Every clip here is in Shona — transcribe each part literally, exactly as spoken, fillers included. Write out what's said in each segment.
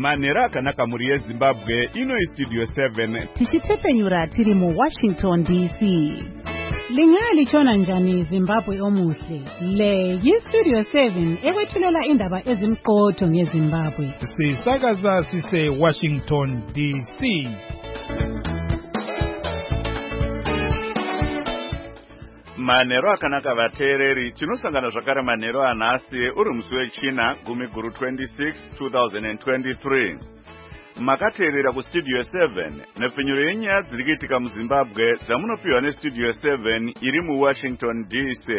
Manera akanaka muri yeZimbabwe ino iStudio seven. Tichitsepenyura tiri mu Washington D C. Lingali chona njani Zimbabwe omuhle. Le yiStudio seven ekwethulela indaba ezimqotho ngeZimbabwe. Sisakaza sise Washington D C. Manero akanaka vateereri tinosangana zvakare manero anhasi uri musi wechina gumi guru twenty-six twenty twenty-three. Makateerera kuStudio seven nepfenyuro yenyaya dziri kuitika muZimbabwe dzamunopiwa neStudio seven iri muWashington D C.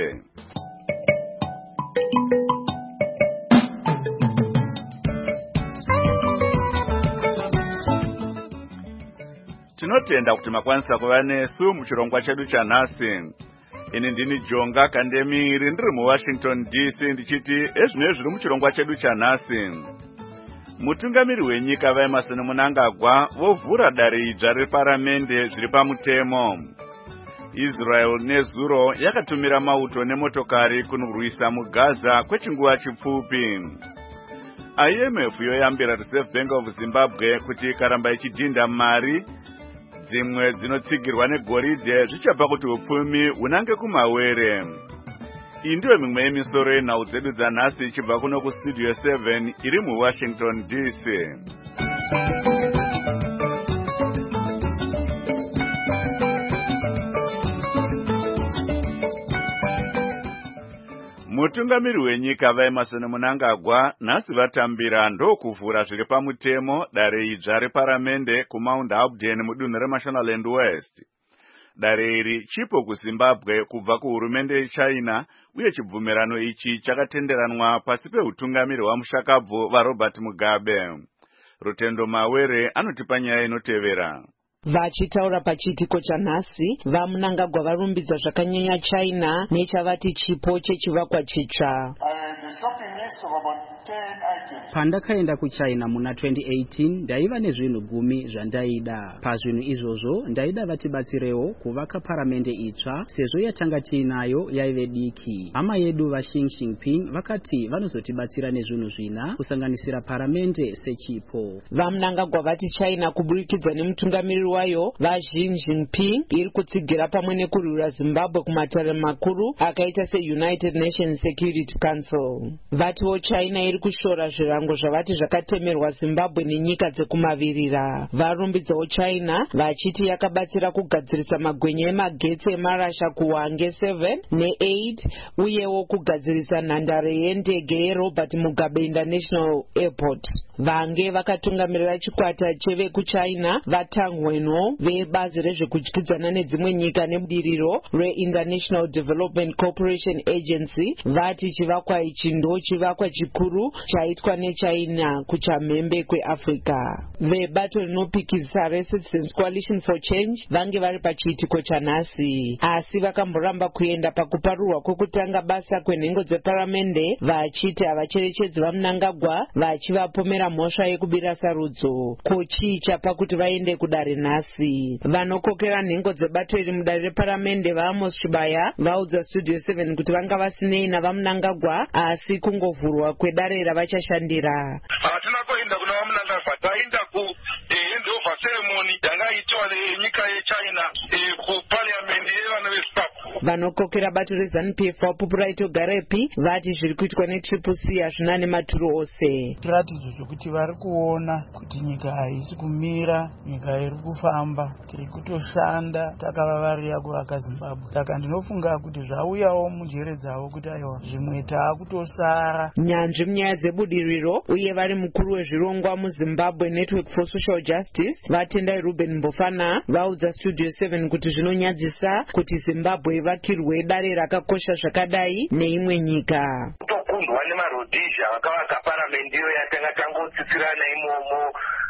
Tinotenda kuti makwanisa kuva nesu muchirongwa chedu chanhasi. Ini ndini Jonga Kandemiri ndiri muWashington D C ndichiti ezvino zviri muchirongwa chedu chanhasi. Mutungamiri wenyika vaEmerson Mnangagwa vovhura dare idzva reparamende zviri pamutemo. Israel nezuro yakatumira mauto nemotokari kunurwisa muGaza kwechinguva chipfupi. I M F yoyambira Reserve Bank of Zimbabwe kuti ikaramba ichidhinda mari dzimwe dzinotsigirwa negoridhe zvichabva kuti upfumi hunange kumawere. Iyi ndiyo mimwe yemisoro yenhau dzedu dzanhasi ichibva kuno kuStudio seven iri muWashington D C. Mutungamiri wenyika vaEmerson Mnangagwa nhasi vatambira ndokuvhura zviri pamutemo dare idzva reparamende kuMount Hampden mudunhu reMashonaland West. Dare iri chipo kuZimbabwe kubva kuhurumende yeChina uye chibvumirano ichi chakatenderanwa pasi peutungamiri hwamushakabvu vaRobert Mugabe. Rutendo Mawere anotipa nyaya inotevera. Vachitaura pachiitiko chanhasi, vaMnangagwa varumbidza zvakanyanya China nechavati chipo chechivakwa chitsva. Pandakaenda kuChina muna twenty eighteen ndaiva nezvinhu gumi zvandaida. Pazvinhu izvozvo ndaida vatibatsirewo kuvaka paramende itsva sezvo yatanga tiinayo yaive diki. Hama yedu vaXi Jinping vakati vanozotibatsira nezvinhu zvina kusanganisira paramende sechipo. VaMnangagwa vati China kuburikidza nemutungamiri wayo vaXi Jinping iri kutsigira pamwe nekurwira Zimbabwe kumatare makuru akaita seUnited Nations Security Council. Vatiwo China iri kushora zvirango zvavati zvakatemerwa Zimbabwe nenyika dzekumavirira. Varumbidzawo China vachiti yakabatsira kugadzirisa magwenya emagetsi emarasha kuHwange seven ne-eight uyewo kugadzirisa nhandare yendege yeRobert Mugabe International Airport. Vange vakatungamirira chikwata chevekuChina vaTang Wenhuo vebazi rezvekudyidzana nedzimwe nyika nebudiriro reInternational Development Cooperation Agency vati chivakwa ichi ndo chivakwa chikuru chaitwa neChina kuchamhembe kweAfrica. Vebato rinopikisa reCitizens Coalition for Change vange vari pachiitiko chanhasi, asi vakamboramba kuenda pakuparurwa kwekutanga basa kwenhengo dzeparamende vachiti havacherechedzi vaMnangagwa vachivapomera mhosva yekubira sarudzo. Kochii chapa kuti vaende kudare nhasi? Vanokokera nhengo dzebato iri mudare reparamende vaAmos Chibaya vaudza Studio seven kuti vanga vasinei navaMnangagwa asi kungovhurwa kwedare ravachashandira. Hatina kuenda kuna vaMnangagwa, taenda ku handover ceremony yangaitwa nenyika yeChina kuparliament yevana veZimbabwe. Vanokokera bato reZANU-P F wapupuraito garepi vati zviri kuitwa neTriple C hazvina nematuro ose. Tiratidzo zvekuti vari kuona kuti nyika haisi kumira, nyika iri kufamba, tiri kutoshanda takavavarira kuvaka Zimbabwe. Saka ndinofunga kuti zvauyawo munjere dzavo kuti aiwa zvimwe taakutosara. Nyanzvi munyaya dzebudiriro uye vari mukuru wezvirongwa muZimbabwe Network for Social Justice vatendai Ruben Mbofana vaudza Studio seven kuti zvinonyadzisa kuti Zimbabwe vakirwe dare rakakosha zvakadai neimwe nyika. Kutokundwa nemaRhodesiya vakavaka paramende iyo yatanga tangotsitsirana imomo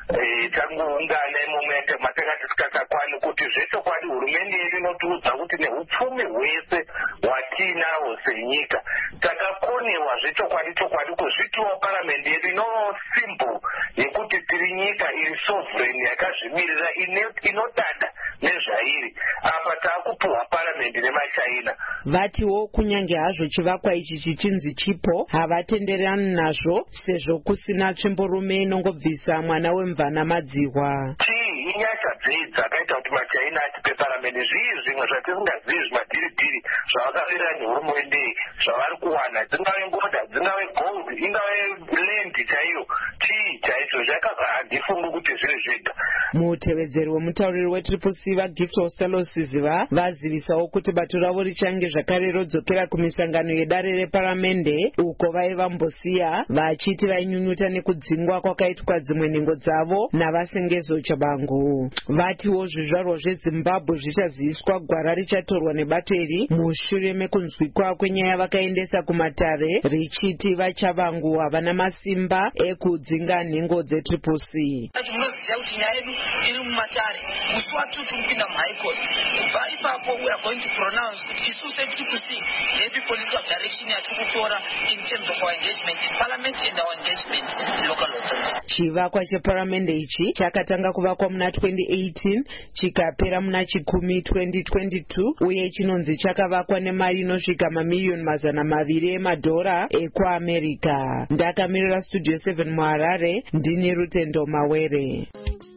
tangoungana imomo matanga tisingasakwani kuti zvechokwadi hurumende yedu inotiudza kuti neupfumi hwese hwatinahwo senyika takakonewa zvechokwadi chokwadi kuzvitiwa paramende yedu inovawo simple yekuti tiri nyika iri sovereign yakazvimirira inodada nezvairi. Apa taakupuhwa paramende nemaChina vatiwo kunyange hazvo chivakwa ichi chichinzi chipo havatenderani nazvo sezvo kusina tsvimborume inongobvisa mwana wemvana madzihwa. Inyasha dzei dzakaita kuti machaina atipe paramende zvii zvimwe zvatisingazivi zvimadhiridhiri zvavakavira nehurumende zvavari kuwana, dzingave ngota, dzingave gold, ingave land chaiyo, chii chaicho zvakaza handifungi kuti zviri zvega. Mutevedzeri wemutauriri wetriple C vagift oselo siziva vazivisawo kuti bato ravo richange zvakare rodzokera kumisangano yedare reparamende uko vaiva mbosiya vachiti vainyunyuta nekudzingwa kwakaitwa dzimwe nhengo dzavo navasengezo chabangu. Vatiwo zvizvarwa zveZimbabwe zvichaziviswa gwara richatorwa nebato iri mushure mekunzwikwa kwenyaya vakaendesa kumatare richiti vachavangu havana masimba ekudzinga nhengo dzetriple C. Munoziva kuti nyaya yedu iri mumatare musi watuti kupinda muhigh court. Kubva ipapo we are going to pronounce kuti isu setriple C heavy political direction yatiri kutora in terms of our engagement in parliament and our engagement in local authorities. Chivakwa cheparamende ichi chakatanga kuvakwa muna twenty eighteen chikapera muna chikumi twenty twenty-two uye chinonzi chakavakwa nemari inosvika mamiliyoni mazana maviri emadhora ekuamerica. Ndakamirira studio seven muHarare, ndini Rutendo Mawere.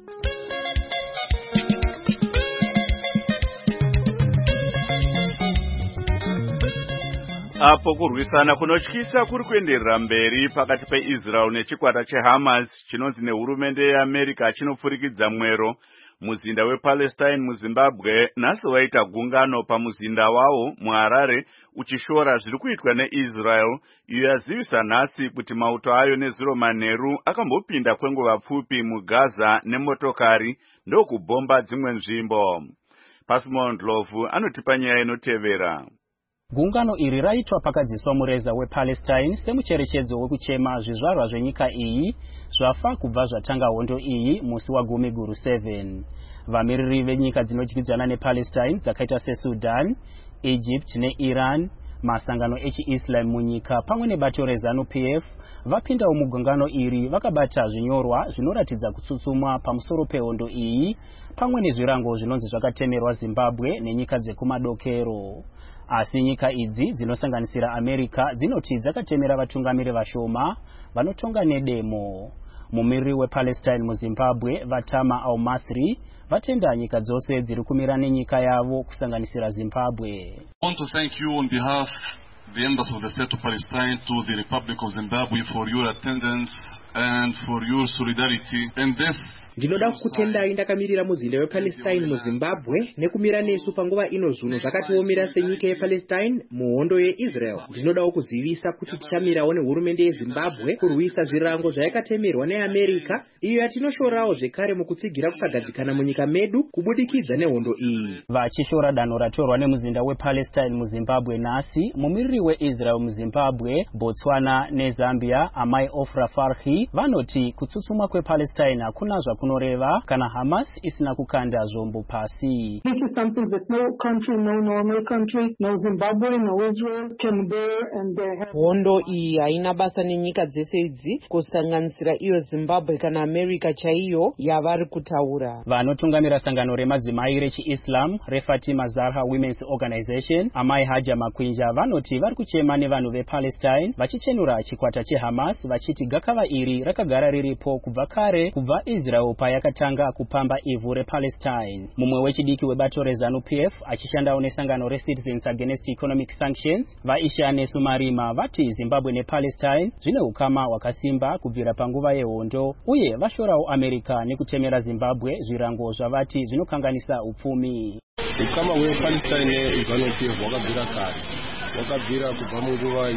Apo kurwisana kunotyisa kuri kuenderera mberi pakati peIsrael nechikwata cheHamas chinonzi nehurumende yeAmerica chinopfurikidza mwero muzinda wePalestine muZimbabwe. Nhasi waita gungano pamuzinda wawo muHarare uchishora zviri kuitwa neIsrael, iyo yazivisa nhasi kuti mauto ayo nezuro manheru akambopinda kwenguva pfupi muGaza nemotokari ndokubhomba dzimwe nzvimbo. Pasimon Dlovu anotipa nyaya inotevera. Gungano iri raitwa pakadziswa mureza wePalestine semucherechedzo wekuchema zvizvarwa zvenyika iyi zvafa kubva zvatanga hondo iyi musi wagumi guru seven. Vamiriri venyika dzinodyidzana nePalestine dzakaita seSudan, Egypt neIran, masangano echiIslam munyika pamwe nebato reZanu-P F vapindawo mugungano iri vakabata zvinyorwa zvinoratidza kutsutsumwa pamusoro pehondo iyi pamwe nezvirango zvinonzi zvakatemerwa Zimbabwe nenyika dzekumadokero. Asi nyika idzi dzinosanganisira America dzinoti dzakatemera vatungamiri vashoma vanotonga nedemo. Mumiriri wePalestine muZimbabwe Vatama Al-Masri vatenda nyika dzose dziri kumira nenyika yavo kusanganisira Zimbabwe. I want to thank you on behalf of the Embassy of the State of Palestine to the Republic of Zimbabwe for your attendance and for your solidarity in this. Ndinoda kukutendai ndakamirira muzinda wePalestine muZimbabwe nekumira nesu panguva ino zvinhu zvakatiomera senyika yePalestine muhondo yeIsrael. Ndinodawo kuzivisa kuti tichamirawo nehurumende yeZimbabwe kurwisa zvirango zvayakatemerwa neAmerica iyo yatinoshorawo zvekare mukutsigira kusagadzikana munyika medu kubudikidza nehondo iyi. Vachishora danho ratorwa nemuzinda wePalestine muZimbabwe nhasi, mumiriri weIsrael muZimbabwe, Botswana neZambia Amai Ofra Farhi vanoti kutsutsumwa kwePalestine hakuna zvakunoreva kana Hamas isina kukanda zvombo pasi. This is something that no country, no normal country, no Zimbabwe, no Israel can bear and they have. Hondo iyi haina basa nenyika dzese idzi kusanganisira iyo Zimbabwe kana America chaiyo yavari kutaura. Vanotungamira sangano remadzimai rechiIslam reFatima Zahra Women's Organization Amai Haja Makwinja vanoti vari kuchema nevanhu vePalestine vachichenura chikwata cheHamas vachiti gakava iri rakagara riripo kubva kare kubva Israel payakatanga kupamba ivhu rePalestine. Mumwe wechidiki webato reZanu-P F achishandawo nesangano reCitizens Against Economic Sanctions vaishane Sumarima vati Zimbabwe nePalestine zvine ukama hwakasimba kubvira panguva yehondo uye vashorawo America nekutemera Zimbabwe zvirango zvavati zvinokanganisa upfumi. Ukama hwePalestine neZanu-P F hwakabvira kare wakabvira kubva munguva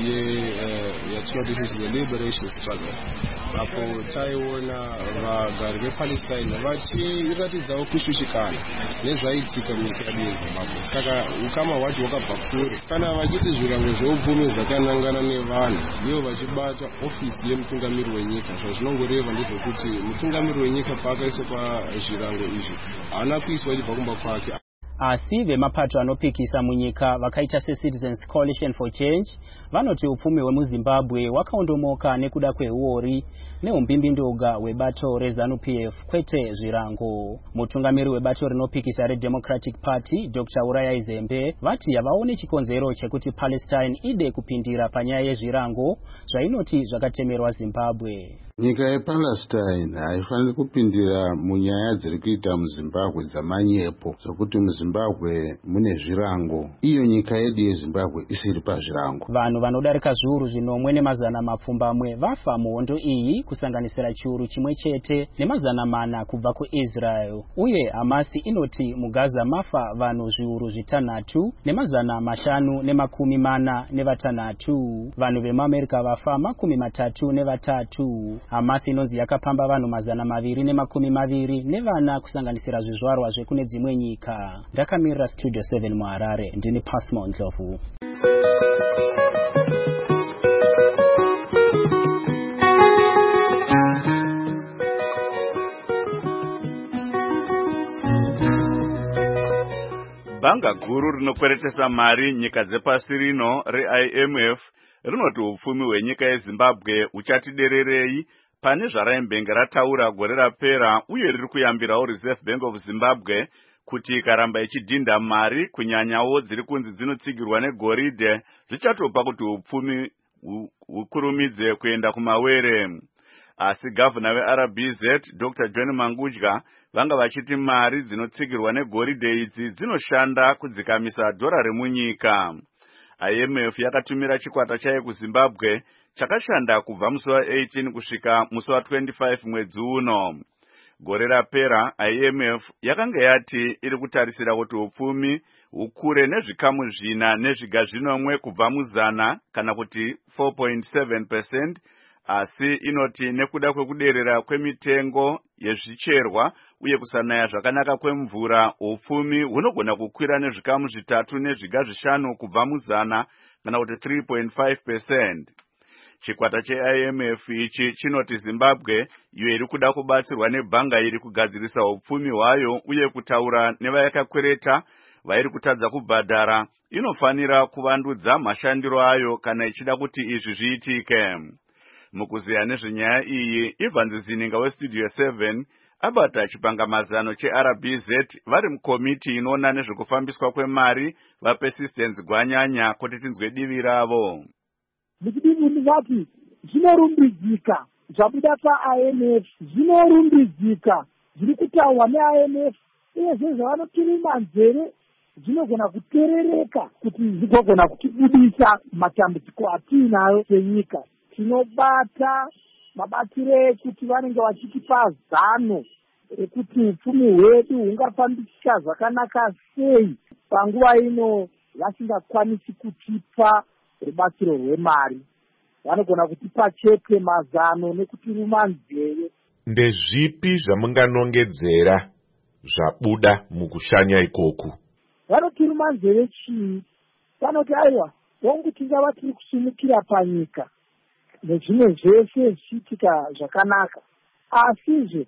yatinoti the liberation struggle apo taiona vagari vePalestine vachiratidzawo kushushikana nezvaitika munyika yedu yeZimbabwe. Saka ukama hwacho hwakabva kure. Kana vachiti zvirango zveupfumi zvakanangana nevanhu ndivo vachibata ofisi yemutungamiri wenyika, zvazvinongoreva ndezvekuti mutungamiri wenyika paakaiswa pazvirango izvi haana kuiswa achibva kumba kwake. asi vemapato anopikisa munyika vakaita seCitizens Coalition for Change vanoti upfumi hwemuZimbabwe wakaondomoka nekuda kweuori neumbimbindoga hwebato reZANU-P F kwete zvirango. Mutungamiri webato rinopikisa reDemocratic Party Doctor Uraya Izembe vati havaone chikonzero chekuti Palestine ide kupindira panyaya yezvirango zvainoti zvakatemerwa Zimbabwe. Nyika yePalestine haifaniri kupindira munyaya dziri kuita muZimbabwe dzamanyepo zokuti muZimbabwe mune zvirango. Iyo nyika yedu yeZimbabwe isiri pazvirango. Vanhu vanodarika zviuru zvinomwe nemazana mapfumbamwe vafa muhondo iyi kusanganisira chiuru chimwe chete nemazana mana kubva kuIsrael. Uye Hamasi inoti muGaza mafa vanhu zviuru zvitanhatu nemazana mashanu nemakumi mana nevatanhatu. Vanhu vemuAmerika vafa makumi matatu nevatatu. Hamasi inonzi yakapamba vanhu mazana maviri nemakumi maviri nevana kusanganisira zvizvarwa zvekune dzimwe nyika. Ndakamirira Studio seven muHarare, ndini Pasmo Ndlovu. Bhanga guru rinokweretesa mari nyika dzepasi rino reI M F rinoti upfumi hwenyika yeZimbabwe uchati dererei pane zvaraimbenga rataura gore rapera, uye riri kuyambirawo Reserve Bank of Zimbabwe kuti ikaramba ichidhinda mari kunyanyawo dziri kunzi dzinotsigirwa negoridhe zvichatopa kuti upfumi hukurumidze kuenda kumawere. Asi gavana veR B Z Doctor John Mangudya vanga vachiti mari dzinotsigirwa negoridhe idzi dzinoshanda kudzikamisa dhora remunyika. I M F yakatumira chikwata chayo kuZimbabwe chakashanda kubva musi wa-eighteen kusvika musi wa-twenty-five mwedzi uno. Gore rapera I M F yakanga yati iri kutarisira kuti upfumi hukure nezvikamu zvina nezviga zvinomwe kubva muzana kana kuti four point seven percent, asi inoti nekuda kwekuderera kwemitengo yezvicherwa uye kusanaya zvakanaka kwemvura, upfumi hunogona kukwira nezvikamu zvitatu nezviga zvishanu kubva muzana kana kuti three point five percent. Chikwata cheI M F ichi chinoti Zimbabwe iyo iri kuda kubatsirwa nebhanga iri kugadzirisa upfumi hwayo uye kutaura nevayakakwereta vairi kutadza kubhadhara inofanira kuvandudza mashandiro ayo kana ichida kuti izvi zviitike. Mukuziya nezvenyaya iyi, Ivan Zininga weStudio seven abata chipangamazano cheR B Z vari mukomiti inoona nezvekufambiswa kwemari vaPersistence Gwanyanya kuti tinzwe divi ravo. Ndichidini ndivati zvinorumbidzika zvabuda paI M F, zvinorumbidzika zviri kutaurwa neI M F, uye zvezvavanotuma nzeve zvinogona kuterereka kuti zvigogona kutibudisa matambudziko atiinayo senyika. Tinobata mabatire ekuti vanenge vachitipa zano rekuti upfumi hwedu hungafambisika zvakanaka sei panguva ino vasingakwanisi kutipa rubatsiro rwemari. Vanogona kutipa chete mazano nekutiruma nzeve. Ndezvipi zvamunganongedzera zvabuda mukushanya ikoku? Vanotiruma nzeve chii? Vanoti aiwa, hongu tingava tiri kusumukira panyika nezvimwe zvese zvichiitika zvakanaka, asizve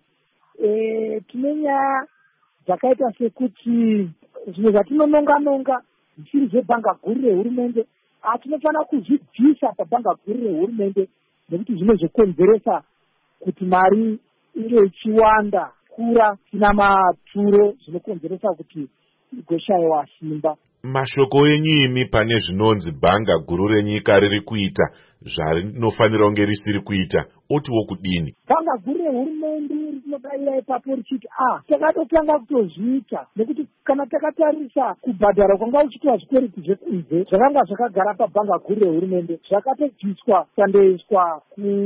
e, tine nyaya dzakaita sekuti zvimwe zvatinononga-nonga zvisiri zvebhanga guru rehurumende tinofanira kuzvibvisa pabhanga guru rehurumende nekuti zvinozokonzeresa kuti mari inge ichiwanda kura tina maturo zvinokonzeresa kuti igoshayiwa simba. Mashoko enyu imi pane zvinonzi bhanga guru renyika riri kuita zvarinofanira kunge risiri kuita, otiwo kudini? Bhanga guru rehurumende rinodayira ipapo richiti ah takatotanga kutozviita nekuti kana takatarisa kubhadhara kwanga uchitwa zvikwereti zvekunze zvakanga zvakagara pabhanga guru rehurumende zvakatobviswa kandoiswa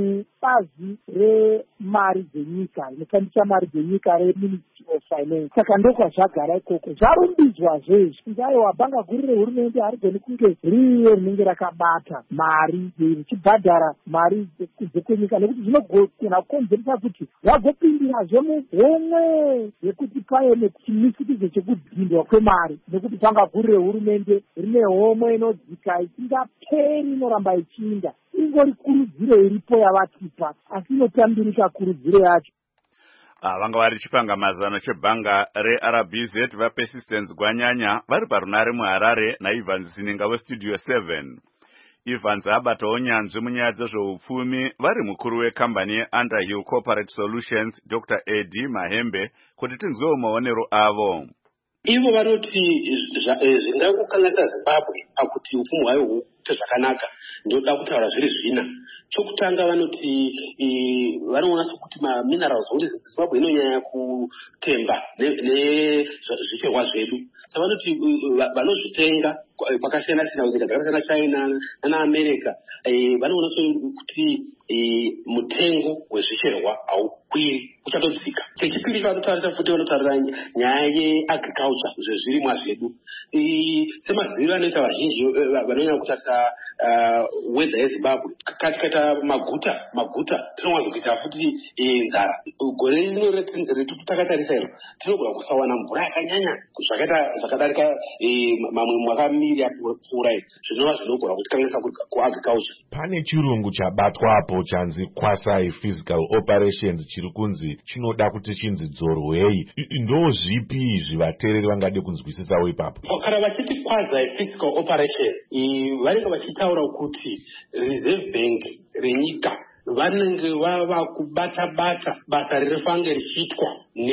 kubazi remari dzenyika rinofambisa mari dzenyika reMinistry of Finance. Saka ndokwazvagara ikoko, zvarumbidzwa zvezvi kunzaiwa bhanga guru rehurumende harigoni kunge riyo rinenge rakabata mari richibhadhara mari dzekwenyika nekuti zvinogona kukonzeresa kuti vagopindirazve muhomwe yekuti paye nechimisikizo chekudzindwa kwemari nekuti bhanga guru rehurumende rine homwe inodzika isingaperi inoramba ichiinda. Ingori kurudziro iripo yavatipa asi inotambirika kurudziro yacho. vanga vari chipangamazano chebhanga reR B Z vaPersistence Gwanyanya vari parunare muHarare naIvans Zininga weStudio seven. Evans abatawo nyanzvi munyaya dzezveupfumi vari mukuru wekambani yeUnderhill Corporate Solutions Doctor Eddie Mahembe kuti tinzwewo maonero avo. Ivo vanoti zvingakukanganisa Zimbabwe pakuti upfumi hwayo huite zvakanaka ndoda kutaura zviri zvina. Chokutanga vanoti vanoona sokuti maminerals kuti Zimbabwe inonyanya kutemba nezvicherwa zvedu. Saka vanoti vanozvitenga kwakasiyana siyana kunyika dzakasiyana China nanaAmerica vanoona sokuti mutengo wezvicherwa haukwiri uchatodzika. Chechipiri vanotarisa futi vanotarira nyaya yeagriculture zvezvirimwa zvedu. Semaziviro anoita vazhinji vanonyanya kutarisa weather yeZimbabwe katika maguta maguta tinowanza kuita futi nzara. Gore rino retu takatarisa iro tinogona kusawana mvura yakanyanya zvakaita zvakadarika mamwe mwakamiri yapfuura iro zvinova zvinogona kutikanganisa kuagriculture. Pane chirungu chabatwapo chanzi Kwasai Physical Operations chiri kunzi chinoda kuti chinzi dzorwei. Ndo zvipi izvi vateereri vangade kunzwisisawo ipapo? Kana vachiti Kwasai Physical Operations vanenge vachitaura kuti Reserve Bank renyika vanenge vava kubata bata basa ririfange richiitwa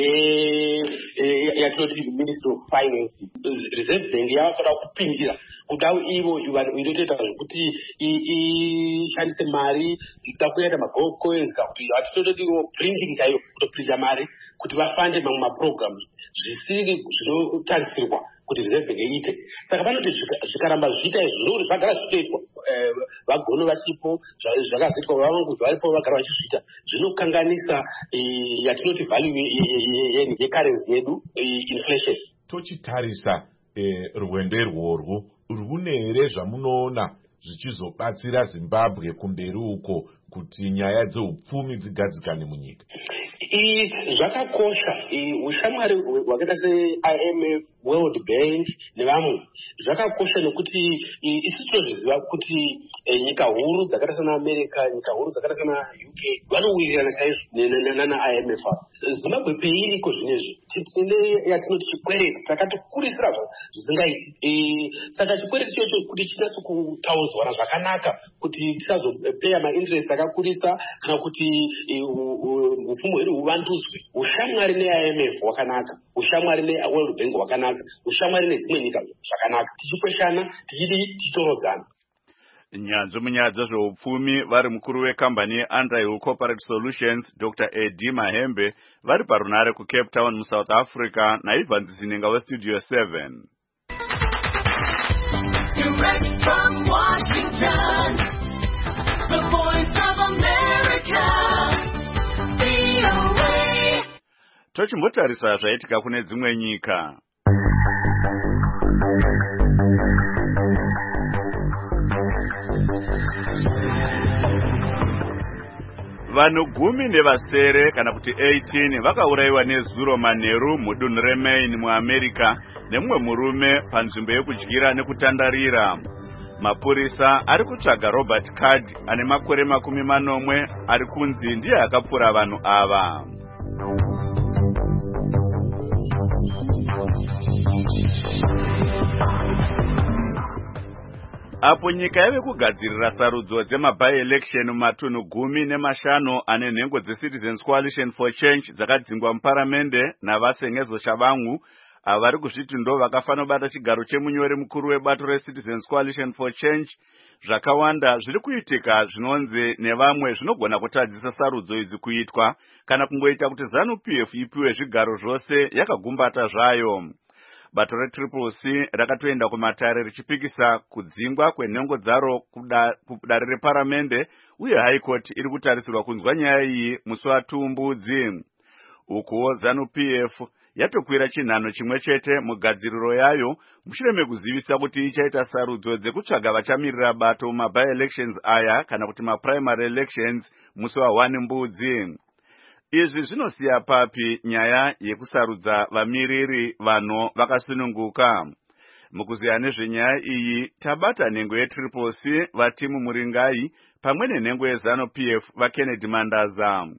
ne yatinoti Ministry of Finance. Reserve Bank yavakuda kupindira kudau ivo inotoita zvekuti ishandise mari ida kuenda magold coins kuti hatitototi printing chaiyo kutoprinta mari kuti vafande mamwe maprograms zvisiri zvinotarisirwa kuti Reserve Bank iite. Saka vanoti zvikaramba zviita izvo zvagara zvichitoitwa vagono vachipo zvakazoitwa vavangu varipo vagara vachizviita zvinokanganisa yatinoti value yecurrency yedu inflation. Tochitarisa rwendo irworwo rune here zvamunoona zvichizobatsira Zimbabwe kumberi uko kuti nyaya dzeupfumi dzigadzikane munyika? Zvakakosha ushamwari hwakaita se-I M F, World Bank nevamwe zvakakosha nekuti isusu tinozviziva kuti nyika huru dzakaita sanaAmerica, nyika huru dzakaita sana U K vanowirirana chaizvo nana-I M F. Zimbabwe peiriko zvinezvi tine yatinoti chikwereti takatikurisira zvisingaiti. Saka chikwereti ichocho kuti chinase kutaudzwa zvakanaka kuti tisazopeya mainterest akakurisa kana kuti upfumi hwedu huvandudzwe. Ushamwari ne-I M F hwakanaka, ushamwari ne-World Bank hwakanaka, ushamwari nedzimwe nyika zvakanaka, tichikweshana tichiti tichitorodzana. Nyanzvi munyaya dzezveupfumi vari mukuru wekambani yeUnderhill Corporate Solutions Doctor Eddie Mahembe vari parunare kuCape Town muSouth Africa naIvans Zininga weStudio seven. Direct from Washington, the voice of America, V O A. Tochimbotarisa zvaitika kune dzimwe nyika. Vanhu gumi nevasere kana kuti eighteen vakaurayiwa nezuro manheru mudunhu reMaine muAmerica nemumwe murume panzvimbo yekudyira nekutandarira. Mapurisa ari kutsvaga Robert Card ane makore makumi manomwe ari kunzi ndiye akapfura vanhu ava. Apo nyika yave kugadzirira sarudzo dzemaby-election mumatunhu gumi nemashanu ane nhengo dzeCitizens Coalition for Change dzakadzingwa muparamende navasengezo chavangu avari kuzviti ndo vakafanira bata chigaro chemunyori mukuru webato reCitizens Coalition for Change. Zvakawanda zviri kuitika zvinonzi nevamwe zvinogona kutadzisa sarudzo idzi kuitwa kana kungoita kuti ZANU-P F ipiwe zvigaro zvose yakagumbata zvayo. Bato reTriple C rakatoenda kumatare richipikisa kudzingwa kwenhengo dzaro kudare reparamende uye High Court iri kutarisirwa kunzwa nyaya iyi musi waTumbudzi. Ukuwo ZANU-P F yatokwira chinhano chimwe chete mugadziriro yayo mushure mekuzivisa kuti ichaita sarudzo dzekutsvaga vachamirira bato mumaby-elections aya kana kuti maprimary elections musi wa-one Mbudzi. Izvi zvinosiya papi nyaya yekusarudza vamiriri vanhu vakasununguka. Mukuziya nezvenyaya iyi tabata nhengo yeTriple C Vatimu Muringai pamwe nenhengo yeZANU-P F vaKennedy Mandaza.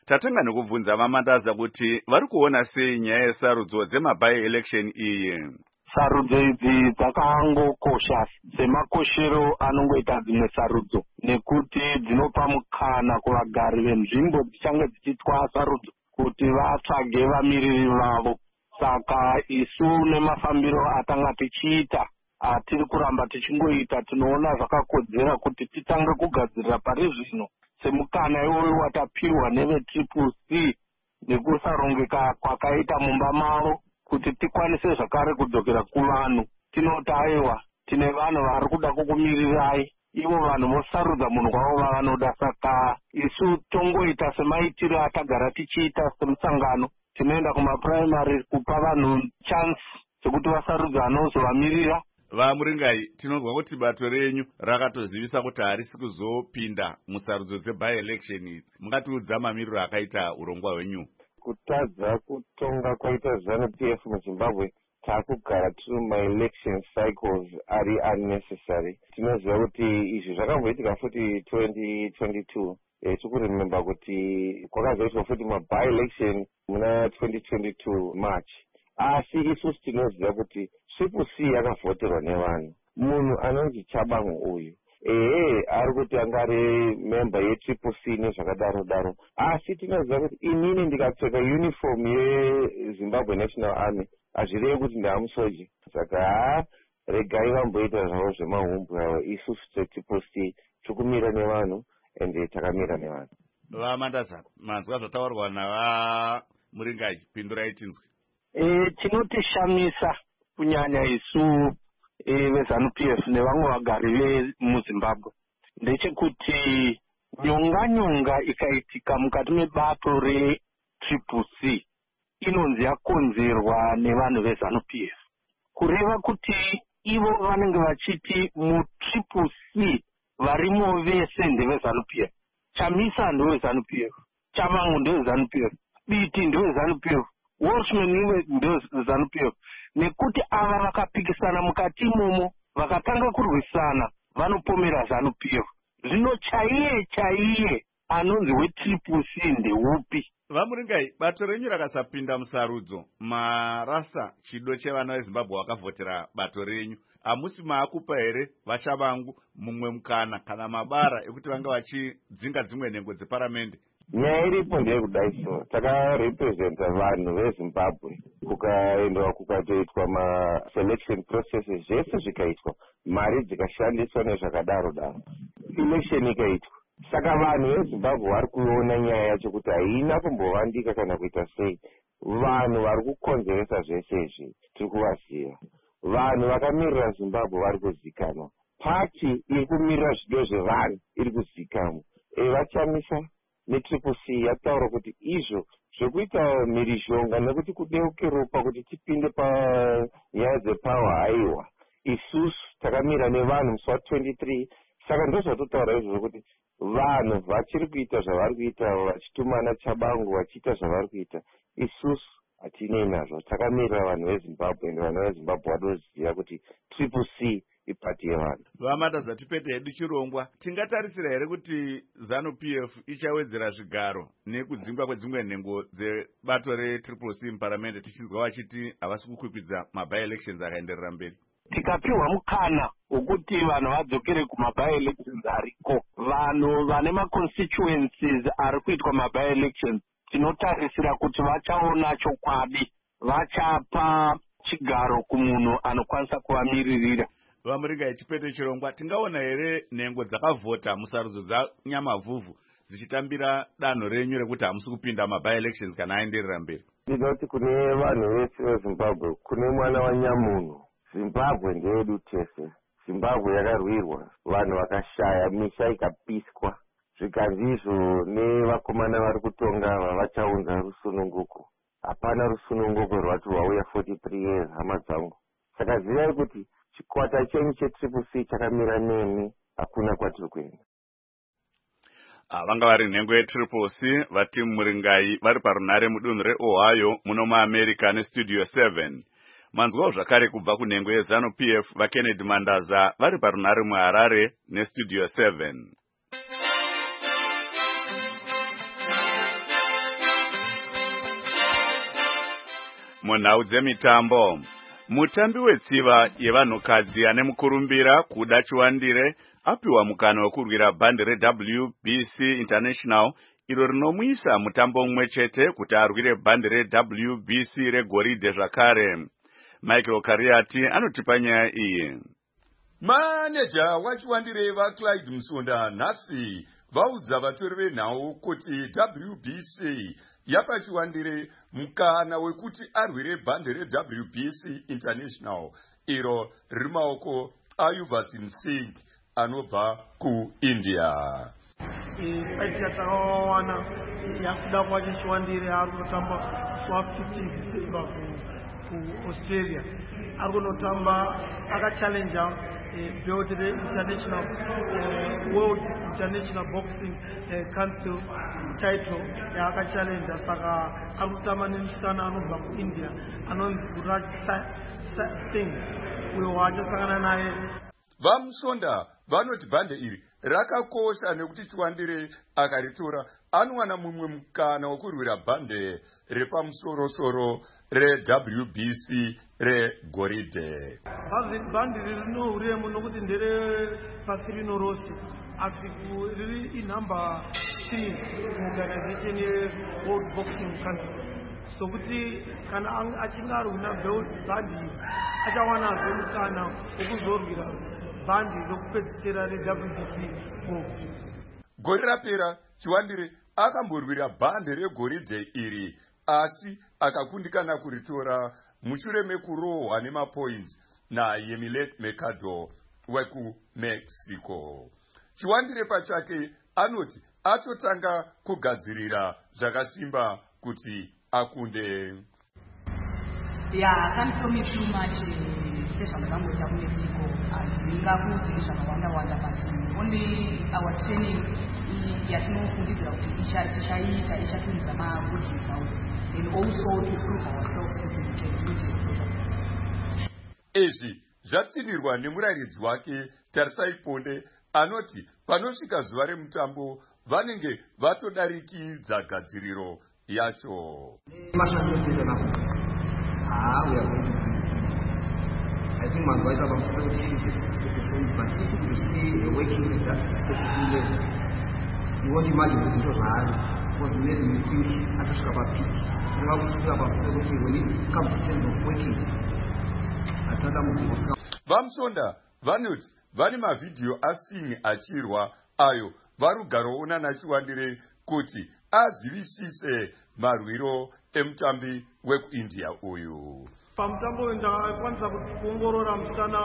tatenga nekubvunza vamandaza kuti vari kuona sei nyaya yesarudzo dzemabai election iyi. Sarudzo idzi dzakangokosha semakoshero anongoita dzimwe sarudzo, nekuti dzinopa mukana kuvagari venzvimbo dzichange dzichitwa sarudzo kuti vatsvage vamiriri vavo. Saka isu nemafambiro atanga tichiita atiri kuramba tichingoita, tinoona zvakakodzera kuti titange kugadzirira pari zvino semukana iwoyo watapiwa neve-Triple C nekusarongeka kwakaita mumba mavo, kuti tikwanise zvakare kudzokera kuvanhu. Tinoti aiwa, tine vanhu vari kuda kukumirirai, ivo vanhu vosarudza munhu wavo vavanoda. Saka isu tongoita semaitiro atagara tichiita semusangano, tinoenda kumapuraimari kupa vanhu chance sekuti vasarudza anozovamirira. Vamuringai, tinonzwa kuti bato renyu rakatozivisa kuti harisi kuzopinda musarudzo dzebai election idzi. Mungatiudza mamiriro akaita urongwa hwenyu? Kutadza kutonga kwaita ZANU-P F muZimbabwe, takugara tiri ma-election cycles ari unnecessary. Tinoziva kuti izvi zvakamboitika futi twenty twenty-two. E, tikurememba kuti kwakazoitwa futi ma-by election muna twenty twenty-two March. Asi isusu tinoziva kuti Triple C yakavhoterwa nevanhu. Munhu anonzi Chabangu uyu ehe ari kuti angari member ye-Triple C nezvakadaro daro. Asi tinoziva kuti inini ndikapfeka uniform ye-Zimbabwe National Army hazvirevi kuti ndamusoji. Saka haa, regai vamboita zvavo zvemahumbu avo. Isusu se-Triple C tikumira nevanhu ende takamira nevanhu. Vamandaza, manzwa zvataurwa navamuringai, pindurai tinzwe. E, tinotishamisa kunyanya isu e, veZANU-P F nevamwe vagari vemuZimbabwe ndechekuti nyonga nyonga ikaitika mukati mebato re-Triple C inonzi yakonzerwa nevanhu veZANU-P F, kureva kuti ivo vanenge vachiti mu-Triple C varimo vese ndeveZANU-P F. Chamisa ndeweZANU-P F, Chabangu ndeweZANU-P F, Biti ndeweZANU-P F, Walshman iwe ndeweZANU-P F. Nekuti ava vakapikisana mukati imomo vakatanga kurwisana vanopomera ZANU-P F. Zvino chaiye chaiye anonzi we-Triple C ndeupi? Vamuringai, bato renyu rakasapinda musarudzo, marasa chido chevana veZimbabwe vakavhotera bato renyu. Hamusi maakupa here vaChabangu mumwe mukana kana mabara ekuti vanga vachidzinga dzimwe nhengo dzeparamende? Nyaya iripo ndeyekudai so, takarepresenta vanhu veZimbabwe, kukaendwa kukatoitwa ma-selection processes zvese zvikaitwa, mari dzikashandiswa nezvakadaro daro, election ikaitwa. Saka vanhu veZimbabwe vari kuona nyaya yacho kuti haina kumbovandika kana kuita sei. Vanhu vari kukonzeresa zvese izvi tiri kuvaziva. Vanhu vakamirira Zimbabwe vari kuzikanwa. Pati iri kumirira zvido zvevanhu iri kuzikanwa. E, vachamisa ne-Triple C yataura kuti izvo zvekuita mhirizhonga nekuti kudeuke ropa kuti tipinde panyaya dzepawa haiwa. Isusu takamira nevanhu musi wa twenty-three. Saka ndozvatotaura izvo kuti vanhu vachiri kuita zvavari kuita, vachitumana Chabangu vachiita zvavari kuita, isusu hatinei nazvo. Takamira vanhu veZimbabwe ende vanhu veZimbabwe vanoziva kuti Triple C ipati yevanhu. Vamandaza, tipete hedu chirongwa, tingatarisira here kuti ZANU-P F ichawedzera zvigaro nekudzingwa kwedzimwe nhengo dzebato re-Triple C muparamende, tichinzwa vachiti havasi kukwikwidza mabai elections akaenderera mberi? Tikapiwa mukana wokuti vanhu vadzokere kumabai elections ariko, vanhu vane ma-constituencies ari kuitwa mabai elections, tinotarisira kuti vachaona chokwadi, vachapa chigaro kumunhu anokwanisa kuvamiririra. Vamuringai, chipete chirongwa, tingaona here nhengo dzakavhota musarudzo dzanyamavhuvhu dzichitambira danho renyu rekuti hamusi kupinda mabai elections kana aenderera mberi? Ndinoti kune vanhu vese veZimbabwe, kune mwana wanyamunhu, Zimbabwe ndeyedu tese. Zimbabwe yakarwirwa, vanhu vakashaya, misha ikapiswa, zvikanzi izvo nevakomana vari kutonga vavachaunza rusununguko. Hapana rusununguko rwati rwauya forty-three years, hama dzangu. Saka zivai kuti chikwata chenyu che-Triple C chakamira nemi, hakuna kwatiri kuenda. Vanga vari nhengo ye-Triple C, vati Muringai vari parunare mudunhu reOhio muno muAmerica nestudio seven. Manzwawo zvakare kubva kunhengo yeZANU-P F vaKennedy Mandaza vari parunare muHarare nestudio seven. Munhau dzemitambo, mutambi wetsiva yevanhukadzi ane mukurumbira kuda Chiwandire apiwa mukana wekurwira bhande re-W B C International iro rinomuisa mutambo umwe chete kuti arwire bhande re-W B C regoridhe zvakare. Michael Kariati anotipa nyaya iyi. Maneja waChiwandire vaClyde Musonda nhasi vaudza vatori venhau kuti W B C yapa Chiwandire mukana wekuti arwire bhande re-W B C International iro riri maoko aYuvasin Singh anobva kuIndia. Fight yatakawana yakuda kwacho Chiwandire ari kutamba fifteen December kuAustralia. Ari kunotamba akachallenja belt re-international world international boxing council title yaakachallenja, saka ari kutamba nemusikana anobva kuIndia anonzi Raj Singh, uyo waachasangana naye. VaMusonda vanoti bhande iri rakakosha nekuti Chiwandire akaritora anowana mumwe mukana wokurwira bhande repamusoro-soro re-W B C regoridhe. Bhande riri rino uremu nokuti ndere pasi rino rose, asi riri inumber three muorganization yeWorld Boxing Council. So kuti kana achinga arwina bhande iri achawanazve mukana wokuzorwira bhandi rokupedzisira re-W B C World. Gore rapera Chiwandire akamborwira bhande regoridhe iri asi akakundikana kuritora mushure mekurohwa nemapoints naYemilet Mercado wekuMexico. Chiwandire pachake anoti atotanga kugadzirira zvakasimba kuti akunde. Yeah, I can't promise too much sezvandakamuita kuMexico. Ndingakuti zvakawanda-wanda, but only our training yatinofungidzira kuti tichaita ichatunza ma-good results and also to prove ourselves kuti we can do this. Izvi zvatsindirwa nemurairidzi wake Tarisai Ponde anoti panosvika zuva remutambo vanenge vatodarikidza gadziriro yacho. I think my advisor was going to see this situation, but if you see a working with that specific level, you won't imagine what it was hard, what made me think I just about peak. And I was still about everything when it comes to terms of working. I thought I'm going to VaMusonda vanoti vane mavhidhiyo aSingh achirwa ayo varugaroona naChiwandire kuti azivisise marwiro emutambi wekuIndia uyu. Pamutambo uyu ndakakwanisa kuongorora musikana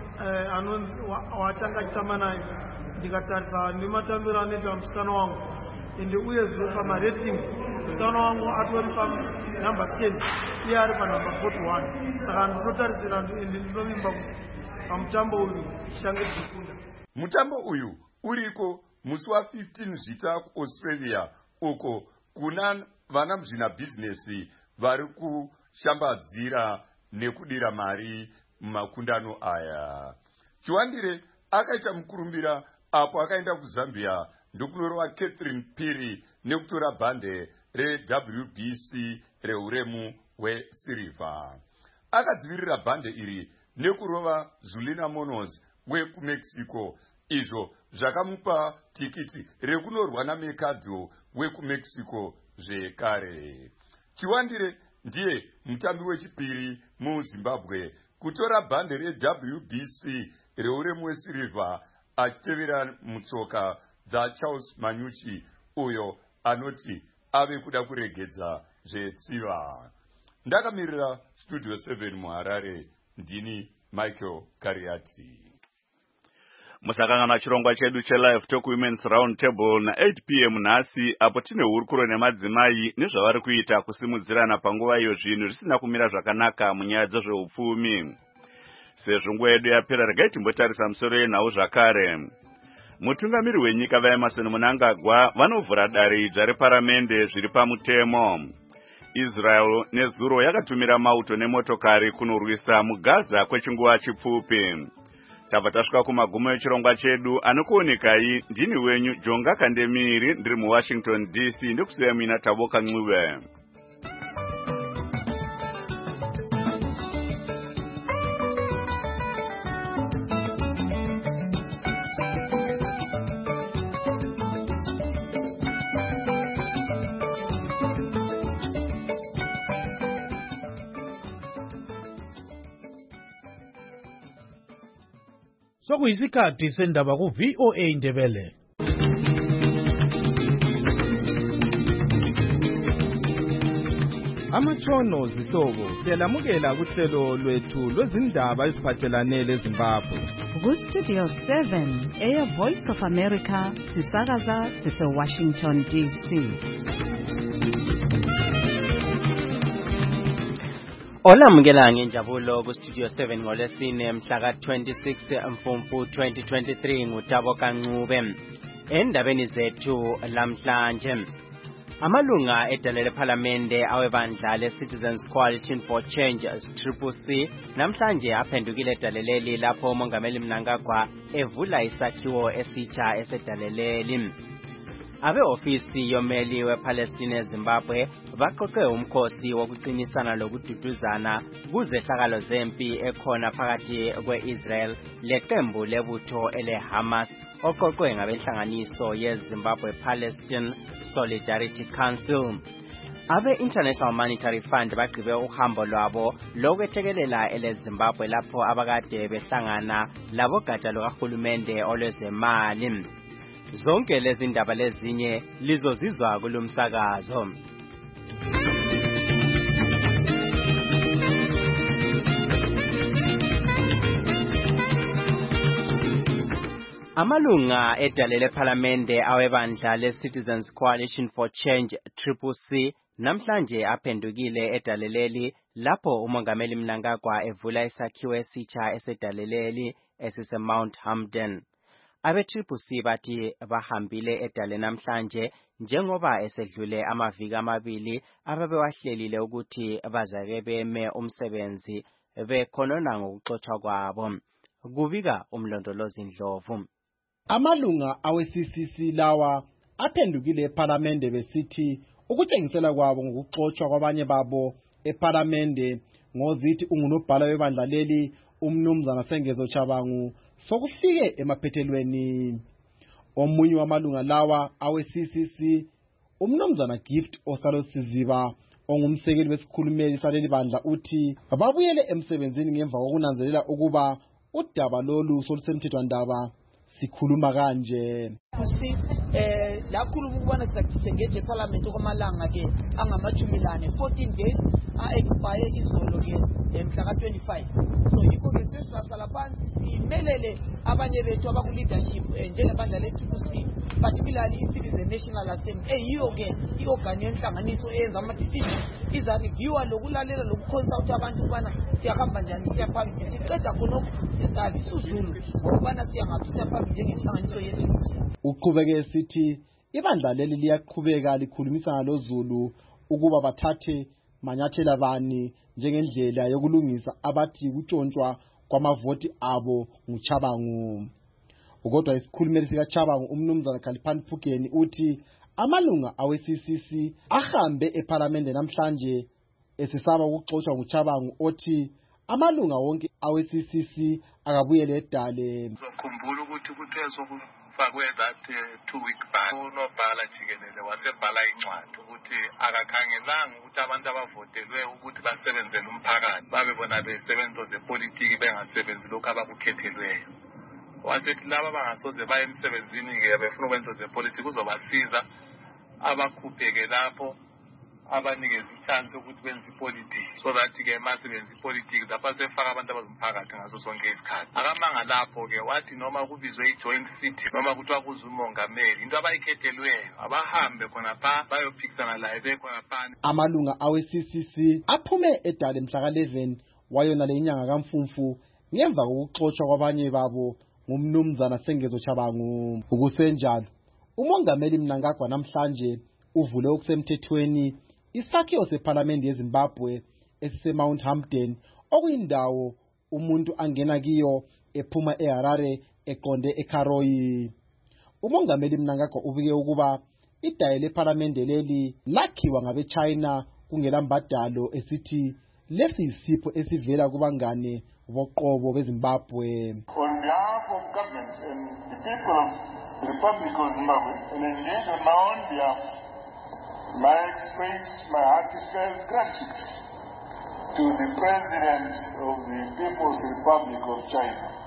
waachanga achitamba naye, ndikatarisa nematambiro anoita musikana wangu, ende uyezve pamaratings musikana wangu atori panumber ten iye ari panumber forty-one. Saka ndinotarisira ende ndinovimba pamutambo uyu chichange chikunda. Mutambo uyu uriko musi wa-fifteen Zvita kuAustralia, uko kuna vana muzvina bhizinesi vari kushambadzira nekudira mari mumakundano aya. Chiwandire akaita mukurumbira apo akaenda kuZambia ndokunorova Catherine Phiri nekutora bhande re-W B C reuremu hwesirivha. Akadzivirira bhande iri nekurova Zulina Munoz wekuMexico, izvo zvakamupa tikiti rekunorwa naMercado wekuMexico zvekare. Chiwandire ndiye mutambi wechipiri muZimbabwe kutora bhande re-W B C reuremu hwesirivha achitevera mutsoka dzaCharles Manyuchi uyo anoti ave kuda kuregedza zvetsiva. Ndakamirira Studio seven muHarare, ndini Michael Kariati. Musakangana chirongwa chedu chelive talk women's round table na eight p m nhasi, apo tine hurukuro nemadzimai nezvavari kuita kusimudzirana panguva iyo zvinhu zvisina kumira zvakanaka munyaya dzezveupfumi. Sezvo nguva yedu yapera, regai timbotarisa musoro yenhau zvakare. Mutungamiri wenyika vaEmmerson Mnangagwa vanovhura dare idzva reparamende zviri pamutemo. Israel nezuro yakatumira mauto nemotokari kunorwisa muGaza kwechinguva chipfupi. Tabva tasvika kumagumo echirongwa chedu, anokuonekai ndini wenyu Jonga Kandemiri, ndiri muWashington D C, ndikusiya mina Taboka Ncube. sokuyisikhathi sendaba ku-V O A Indebele. Amatshono zihlobo siyalamukela kuhlelo lwethu lwezindaba eziphathelane leZimbabwe. Ku-Studio seven, Air Voice of America, sisakaza sise-Washington D C. Olamukela ngenjabulo ku-Studio seven ngolesine mhla ka-twenty-six Mfumfu twenty twenty-three nguTabo Kancube. Endabeni zethu lamhlanje, amalunga edale lephalamende awebandla le-Citizens Coalition for Change Triple C namhlanje aphendukile edaleleli lapho umongameli Mnangagwa evula isakhiwo esitsha esedaleleli. Abe-ofisi yomeli wePalestine eZimbabwe baqoqe umkhosi wokuqinisana lokududuzana kuzehlakalo zempi ekhona phakathi kwe-Israel leqembu lebutho ele-Hamas oqoqwe ngabenhlanganiso yeZimbabwe Palestine Solidarity Council. Abe-International Monetary Fund bagqibe uhambo lwabo lokwethekelela ele-Zimbabwe lapho abakade behlangana labogatsha lukahulumende olwezemali. Zonke lezi ndaba lezinye lizozizwa kulumsakazo. Amalunga edale lephalamende awebandla le-Citizens Coalition for Change Triple C namhlanje aphendukile edaleleli lapho umongameli Mnangagwa evula isakhiwo esitsha esedaleleli esise Mount Hampden. Abe-Triple C bathi bahambile edale namhlanje njengoba esedlule amaviki amabili ababewahlelile ukuthi bazake beme umsebenzi bekhonona ngokuxoxwa kwabo. Kubika umlondolozi Ndlovu. Amalunga awe-C C C lawa aphendukile ePhalamende besithi ukutshengisela kwabo ngokuxoxwa kwabanye babo ePhalamende ngozithi ungunobhala webandla leli umnumzana Sengezo Chabangu sokufike emaphethelweni. Omunye wamalunga lawa awe-C C C umnumzana Gift Osalo Siziba ongumsekeli wesikhulumeli saleli bandla uthi babuyele emsebenzini ngemva kokunanzelela ukuba udaba lolu solusemthethwandaba sikhuluma kanje. eh lakhulu ukubona sizakusengeje eParliament komalanga ke angamajumilane fourteen days a expire izolo ke emhla ka twenty-five. So yikho ke sesasala phansi simelele abanye bethu abaku leadership njengebandla le-Triple C, particularly i-Citizen National Assembly eyiyo ke i-organ yenhlanganiso eyenza ama decisions izareviewa lokulalela lokuconsult abantu ukubana siyahamba njani siyaphambili. Siqeda khonokho siqala isuzulu ngokubana siyangaphi siyaphambili njengenhlanganiso ye-Triple C. Uqhubeke sithi ibandla leli liyaqhubeka likhulumisana loZulu ukuba bathathe manyathela bani njengendlela yokulungisa abathi kutshontshwa kwamavoti abo nguChabangu. Ukodwa isikhulumeli sikaChabangu umnumzana Khaliphan Phukeni uthi amalunga awe-C C C ahambe ePhalamende namhlanje esisaba ukuxoxwa nguChabangu othi amalunga wonke awe-C C C akabuyele edale. Uzokhumbula ukuthi kuthezo fakwe that two week ban unobhala jikelele wasebhala incwadi ukuthi akakhangelanga ukuthi abantu abavotelwe ukuthi basebenzele umphakathi babe bona besebenzo zepolitiki bengasebenzi lokho abakukhethelweyo. Wasethi laba bangasoze baye emsebenzini ke befuna ukwenza zepolitiki kuzobasiza abakhupheke lapho abanikeza ichance ukuthi benze ipolitiki so that ke masebenza ipolitiki lapha sefaka abantu abazumphakathi ngaso sonke isikhathi. Akamanga lapho ke wathi noma kubizwe i-joint city noma kuthiwa kuze umongameli into abayikhethelweyo abahambe khona pha bayophikisana laye bekhona pha. Amalunga awe-C C C aphume edale mhla ka eleven wayona le inyanga kaMfumfu ngemva kokuxoxwa kwabanye babo ngumnumzana Sengezo Chabangu. Ukusenjalo umongameli Mnangagwa namhlanje uvule okusemthethweni isakhiwo sePhalamende yeZimbabwe esise Mount Hampden okuyindawo umuntu angena kiyo ephuma eHarare eqonde eKaroi. Umongameli Mnangagwa ubike ukuba idaye lePhalamende leli lakhiwa ngabeChina kungelambadalo esithi lesi isipho esivela kubangane boqobo beZimbabwe. On behalf of government and the people of the Republic of Zimbabwe, and indeed on my own behalf, I express my heartfelt gratitude to the President of the People's Republic of China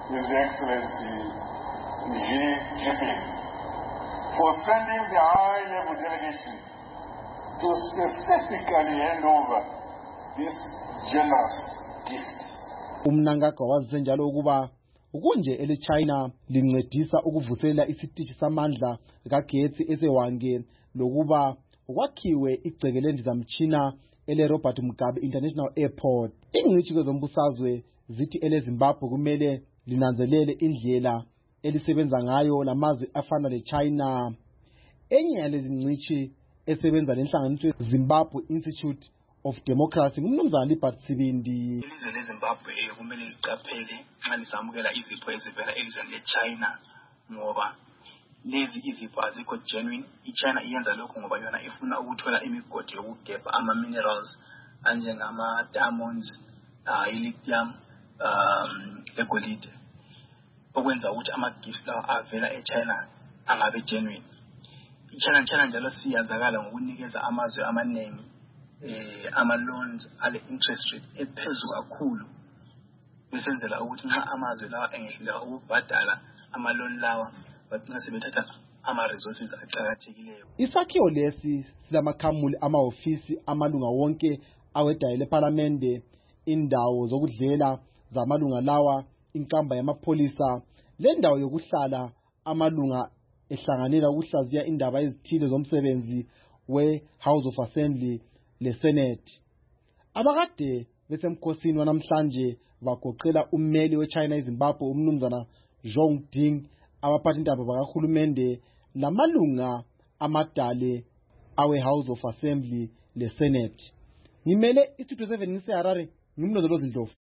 His Excellency Xi Jinping for sending the high-level delegation to specifically hand over this generous gift. UMnangagwa wazi njalo ukuba ukunje ele China lincedisa ukuvuselela isitishi samandla kagetsi esewange lokuba kwakhiwe igceke lendizamtshina ele Robert Mugabe International Airport. Ingcitshi kwezombusazwe zithi ele Zimbabwe kumele linanzelele indlela elisebenza ngayo lamazwe afana leChina. Enye yalezi ngcitshi esebenza lenhlanganiso Zimbabwe Institute of Democracy ngumnumzana Libert Sibindi. Ilizwe leZimbabwe kumele liqaphele nxa lisamukela izipho ezivela elizweni leChina ngoba lezi izipho azikho genuine. iChina iyenza lokho ngoba yona ifuna ukuthola imigodi yokugebha ama minerals anjengama diamonds, uh, lithium, um, egolide, okwenza ukuthi ama gifts lawa avela eChina angabe genuine. iChina China njalo siyazakala ngokunikeza amazwe amaningi eh ama loans ale interest rate ephezulu kakhulu, besenzela ukuthi nxa amazwe lawa engehlula ukubhadala ama loan lawa bagcina sebethatha ama resources aqhakathekileyo. Isakhiwo lesi silamakhamuli amahofisi amalunga wonke awedayo leParlamente, indawo zokudlela zamalunga lawa, inkamba yamapholisa, lendawo yokuhlala amalunga ehlanganela ukuhlaziya indaba ezithile zomsebenzi we House of Assembly le Senate. Abakade besemkhosini wanamhlanje bagoqela ummeli weChina eZimbabwe umnumzana Zhong Ding, abaphathindaba bakahulumende lamalunga amadale awe House of Assembly le Senate. Ngimele istudio seven ngise Harare, ngimlozelo Zindlovu.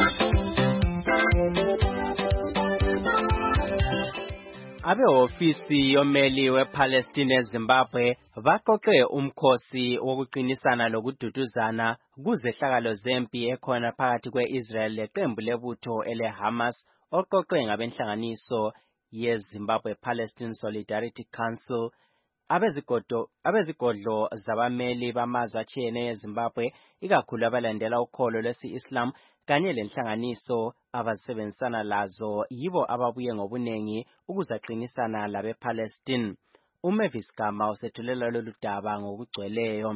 Abehofisi yomeli wePalestine eZimbabwe baqoqe umkhosi wokuqinisana lokududuzana kuzehlakalo zempi ekhona phakathi kweIsrael leqembu lebutho eleHamas oqoqwe ngabenhlanganiso yeZimbabwe Palestine Solidarity Council. Abezigodo abezigodlo zabameli bamazwe atshiyeneyo eZimbabwe ikakhulu abalandela ukholo lwesi-Islam kanye lenhlanganiso abasebenzisana lazo yibo ababuye ngobunengi ukuzaqinisana labePalestine. uMavis Gama usethulela lolu daba ngokugcweleyo.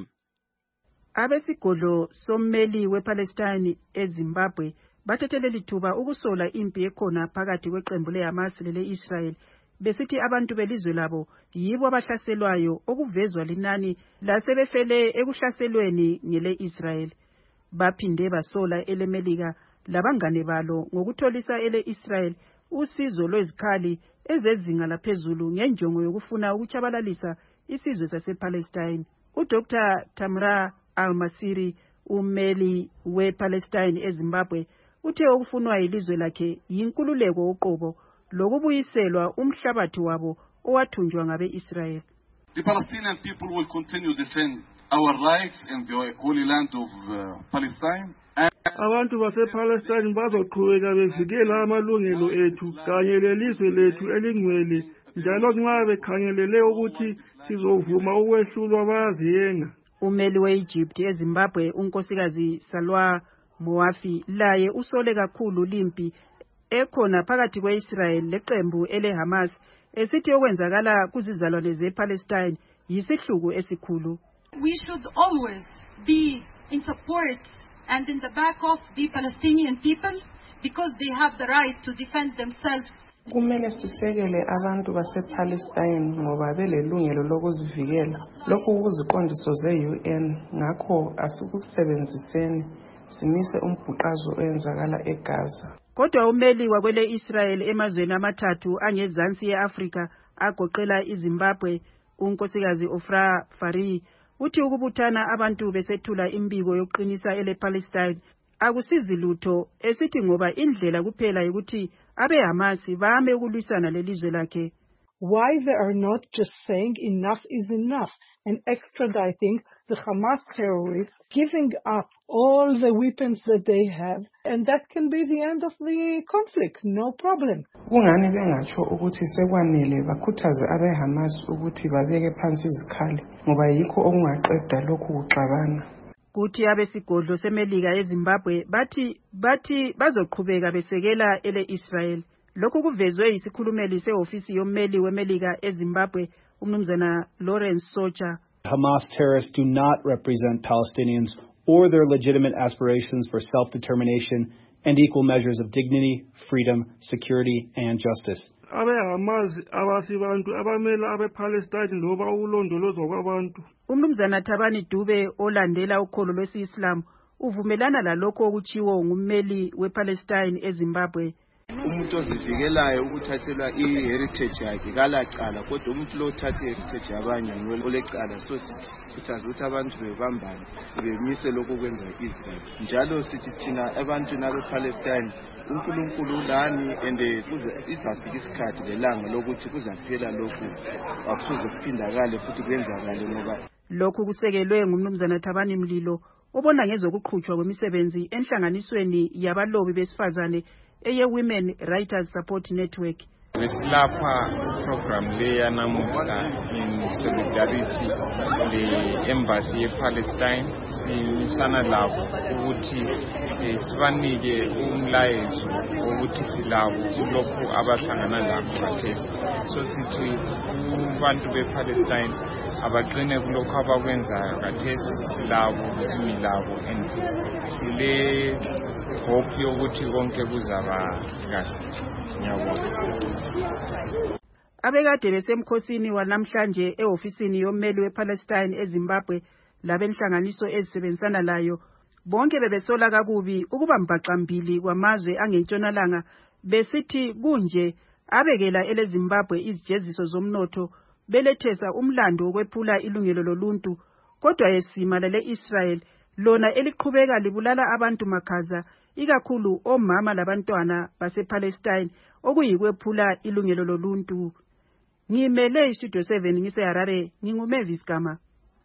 Abesigodlo sommeli wePalestine eZimbabwe bathethe lithuba ukusola impi ekhona phakathi kweqembu leHamas lele-Israel, besithi abantu belizwe labo yibo abahlaselwayo okuvezwa linani lasebefele ekuhlaselweni ngele-Israel. Baphinde basola eleMelika labangane balo ngokutholisa ele-Israel usizo lwezikhali ezezinga laphezulu ngenjongo yokufuna ukuchabalalisa isizwe sasePalestine. uDoctor Tamra Al-Masiri, ummeli wePalestine eZimbabwe, uthe okufunwa yilizwe lakhe yinkululeko uqobo lokubuyiselwa umhlabathi wabo owathunjwa ngabe-Israel. The Palestinian people will continue to defend our rights in the holy land of uh, Palestine. Abantu basePalestine bazoqhubeka bevikela amalungelo ethu kanye lelizwe lethu elingcwele, njalo nxa bekhangelele ukuthi sizovuma ukwehlulwa bayaziyenga. Ummeli we-Egypt eZimbabwe unkosikazi Salwa Moafi laye usole kakhulu limpi ekhona phakathi kwe-Israel leqembu eleHamas, esithi okwenzakala kuzizalwane zePalestine yisihluku esikhulu. We should always be in support and in the back of the Palestinian people because they have the right to defend themselves. Kumele sisekele abantu basePalestine ngoba belelungelo lokuzivikela. Lokhu kuziqondiso ze-U N, ngakho asikusebenziseni simise umbhuqazo oyenzakala eGaza. Kodwa ummeli wakwele Israel emazweni amathathu angezansi yeAfrika agoqela iZimbabwe, unkosikazi Ofra Fari, uthi ukubuthana abantu besethula imbiko yokuqinisa elePalestine akusizi lutho, esithi ngoba indlela kuphela ukuthi abeHamas bame ukulwisana lelizwe lakhe. Why they are not just saying enough is enough and extraditing the Hamas terrorists, giving up all the weapons that they have, and that can be the end of the conflict, no problem. Kungani bengatsho ukuthi sekwanele bakhuthaze abeHamas ukuthi babeke phansi izikhali ngoba yikho okungaqeda lokhu kuxabana. Kuthi abesigodlo seMelika eZimbabwe bathi bathi bazoqhubeka besekela ele-Israel Lokhu kuvezwe isikhulumeli sehofisi yommeli weMelika eZimbabwe umnumzana Lawrence Socha. Hamas terrorists do not represent Palestinians or their legitimate aspirations for self-determination and equal measures of dignity, freedom, security, and justice. Abe-Hamas abasibantu abamela abe-Palestine loba ukulondolozwa kwabantu. Umnumzana Thabani Dube olandela ukholo lwesi-Islam uvumelana lalokho okutshiwo ngummeli wePalestine eZimbabwe. Umuntu ozivikelayo ukuthathelwa i-heritage yakhe kalacala kodwa umuntu lo uthathe i-heritage yabanye ngolecala so sikhuthaza ukuthi abantu bebambane bemise lokho kwenza Israel. Njalo sithi thina abantu nabe-Palestine uNkulunkulu ulani ende izafika isikhathi lelanga lokuthi kuzaphela lokhu akusoze kuphindakale futhi kwenzakale ngoba lokhu kusekelwe ngumnumzana Thabani Mlilo obona ngezokuqhutshwa kwemisebenzi enhlanganisweni yabalobi besifazane eye Women Writers Support Network. Besilapha program leya namuhla in solidarity le embassy ye Palestine simisana labo ukuthi sibanike umlayezo ukuthi silabo kulokhu abahlangana lakho khathesi. So sithi kubantu be Palestine abaqine kulokhu abakwenzayo khathesi silabo similabo and sile hope yokuthi konke kuzaba kahle. Abekade besemkhosini wanamhlanje ehofisini yommeli wePalestine eZimbabwe labenhlanganiso ezisebenzisana layo bonke bebesola kakubi ukuba mbaqambili kwamazwe angentshonalanga besithi kunje abekela eleZimbabwe izijeziso zomnotho belethesa umlando wokwephula ilungelo loluntu kodwa yesima lale Israel lona eliqhubeka libulala abantu makhaza ikakhulu omama labantwana basePalestine okuyikwephula ilungelo loluntu. Ngimele iStudio seven ngiseHarare nginguMavis Gama.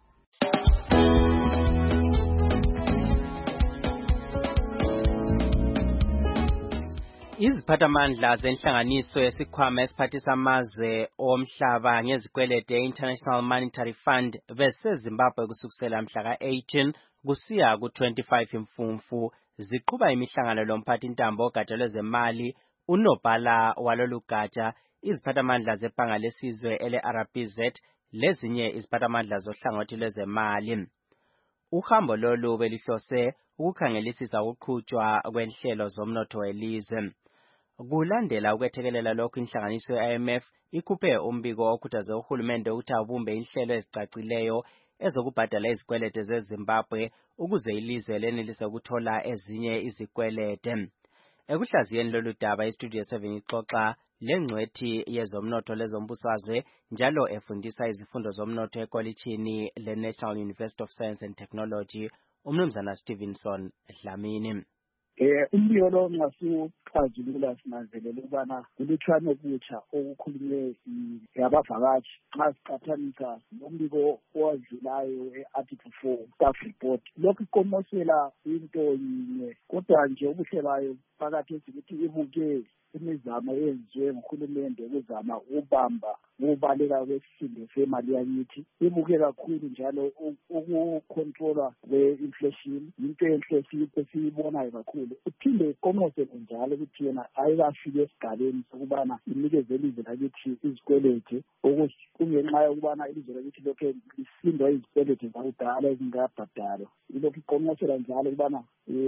Iziphathamandla zenhlanganiso yesikhwama esiphathisa amazwe omhlaba ngezikwelede International Monetary Fund beseZimbabwe kusukela mhla ka eighteen kusiya ku twenty-five imfumfu ziqhuba imihlangano lomphathi intambo ogatsha lwezemali unobhala walolu gatsha iziphathamandla zebhanga lesizwe ele-R B Z lezinye iziphathamandla zohlangothi lwezemali. Uhambo lolu belihlose ukukhangelisisa ukuqhutshwa kwenhlelo zomnotho welizwe. Kulandela ukwethekelela lokhu inhlanganiso ye-I M F ikhuphe umbiko okhuthaze uhulumende ukuthi abumbe inhlelo ezicacileyo ezokubhadala izikwelede zeZimbabwe ukuze ilizwe lenelise ukuthola ezinye izikwelede. Ekuhlaziyeni lolu daba iStudio seven ixoxa lengcwethi yezomnotho lezombusazwe njalo efundisa izifundo zomnotho ekolitshini le-National University of Science and Technology umnumzana Stevenson Dlamini. Eh umbiko lo ngasuchazulula sinanzelela ukubana kulutshwane okutsha okukhulunywe yabavakashi xa siqhathanisa nombiko owadlulayo e-Article four staff report. Lokhu iqomosela into yinye kodwa nje ubuhle bayo phakathi ukuthi ibuke imizamo eyenziwe nguhulumende ukuzama ukubamba ukubaleka kwesisindo semali yakithi. Ibuke kakhulu njalo ukucontrola kwe-inflation into enhle esiyibonayo kakhulu. Uphinde iqomosele njalo ukuthi yena ayikafike esigabeni sokubana inikeze ilizwe lakithi izikwelede kungenxa yokubana ilizwe lakithi lokhu lisindwa izikwelede zakudala ezingabhadalwa. Ilokhu iqomosela njalo ukubana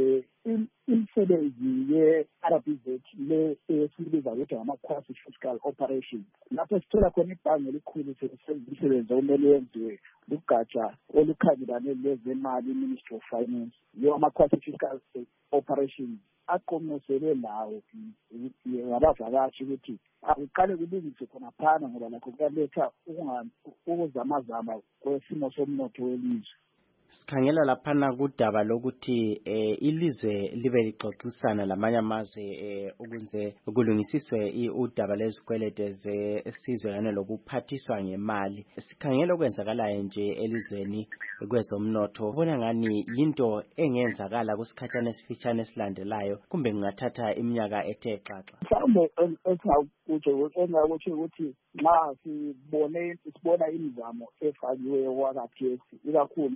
imisebenzi ye-R B Z le esibiza ukuthi ama-quasi fiscal operations lapho sithola khona ibhange elikhulu selisebenza okumele yenziwe lugatsha olukhangelane lezemali i-Ministry of Finance yo ama-quasi fiscal operations aqomosele lawo ngabavakashi ukuthi akuqale kulungiswe khona phana ngoba lakho kuyaletha ukuzamazama kwesimo somnotho welizwe. Sikhangela laphana kudaba lokuthi eh, ilizwe libe lixoxisana lamanye amazwe eh, ukuze kulungisiswe udaba lezikwelede zesizwe kanye lokuphathiswa ngemali. Sikhangela okwenzakalayo nje elizweni kwezomnotho ubona ngani yinto engenzakala kusikhathana esifitshane esilandelayo kumbe kungathatha iminyaka ethe xaxa. Mhlawumbe engakutsho engakutsho ukuthi nxa sibone sibona imizamo efakiwe wakathesi ikakhulu ekuba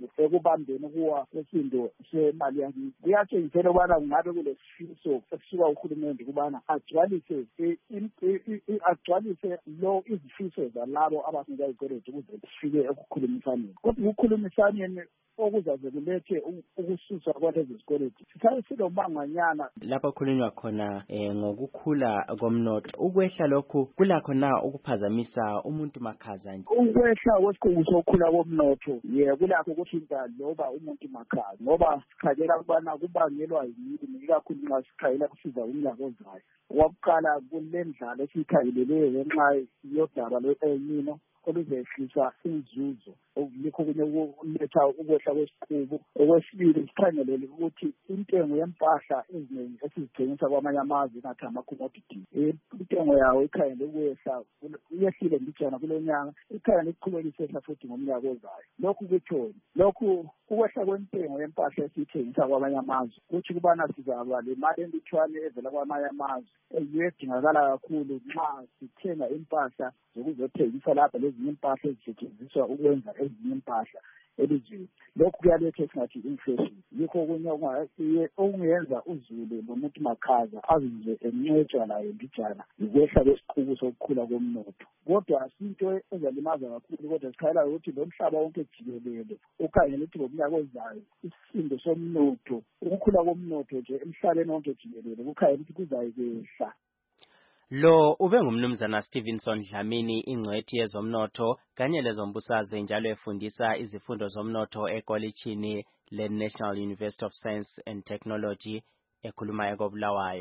ekubambeni kuwa kwesindo semali yakini. Kuyatshengisela ukubana kungabe kulesifiso esisuka uhulumende ukubana agcwalise agcwalise lo izifiso zalabo abasinika izikweletu ukuze kufike ekukhulumisaneni. Kodwa ukukhulumisaneni okuzaze kulethe ukususwa kwalezi zikweletu sithathe silomanganyana lapho khulunywa khona eh, ngokukhula komnotho. Ukwehla lokhu kulakho na ukuphazamisa umuntu makhaza nje? Ukwehla kwesikhungo sokukhula komnotho ye kulakho ukuthinta loba umuntu makhaza ngoba sikhangela ukubana kubangelwa yini ikakhulu nxa sikhangela kusiza umnyaka ozayo. Okokuqala kulendlala esiyikhangeleleyo ngenxa yodaba lwe-El-Nino oluzehlisa inzuzo okulikho kunye ukuletha ukwehla kwesiqubu. Okwesibili sikhangelele ukuthi intengo yempahla eziningi esizithengisa kwamanye amazwe ngathi ama-commodity intengo yawo ikhangele ukwehla iyehlile mbijana kulo nyaka ikhangele iqhubeka isehla futhi ngomnyaka ozayo. Lokhu kuthoni? Lokhu ukwehla kwentengo yempahla esiyithengisa kwamanye amazwe kuthi kubana sizaba le mali entithwane evela kwamanye amazwe eyedingakala kakhulu nxa sithenga impahla zokuzothengisa lapha lezinye impahla ezisetshenziswa ukwenza ezinye impahla elizweni. Lokhu kuyaletha esingathi inflation. Yikho okunye okungenza uzulu nomuntu makhaza azizwe encwetshwa naye mbijana ukwehla kwesiqubu sokukhula komnotho. Kodwa asinto ezalimaza kakhulu kodwa sikhayela ukuthi lo mhlaba wonke jikelele ukhangela ukuthi ngomnyaka ozayo isisindo somnotho ukukhula komnotho nje emhlabeni wonke jikelele kukhangela ukuthi kuzayikwehla. Lo ube ngumnumzana Stevenson Dlamini, ingcwethi yezomnotho kanye lezombusazwe njalo efundisa izifundo zomnotho ekolitshini le-National University of Science and Technology ekhuluma ekobulawayo.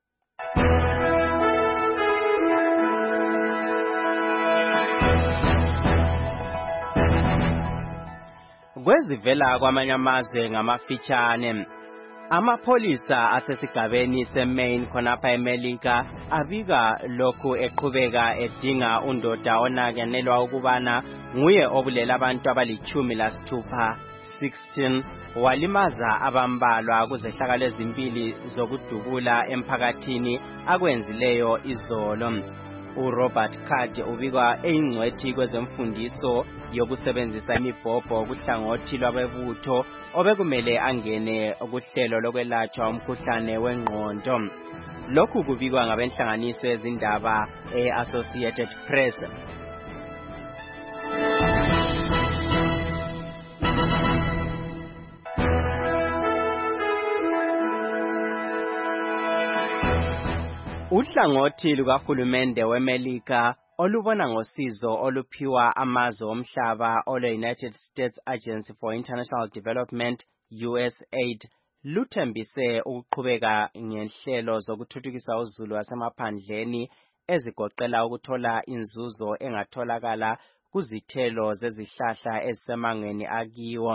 Kwezivela kwamanye amazwe ngamafitshane. Amapholisa asesigabeni seMaine khonapha eMelika abika lokhu eqhubeka edinga undoda onakenelwa ukubana nguye obulela abantu abalichumi lasithupha sixteen walimaza abambalwa kuzehlakalo ezimbili zokudubula emphakathini akwenzileyo izolo. uRobert Card ubikwa eyingcwethi kwezemfundiso yokusebenzisa imibhobho kuhlangothi lwabebutho obekumele angene kuhlelo lokwelatshwa umkhuhlane wengqondo. Lokhu kubikwa ngabenhlanganiso ezindaba e-Associated Press. Uhlangothi lukahulumende weMelika olubona ngosizo oluphiwa amazwe omhlaba olwe-United States Agency for International Development U S A I D luthembise ukuqhubeka ngenhlelo zokuthuthukisa uzulu wasemaphandleni ezigoqela ukuthola inzuzo engatholakala kuzithelo zezihlahla ezisemangweni akiwo.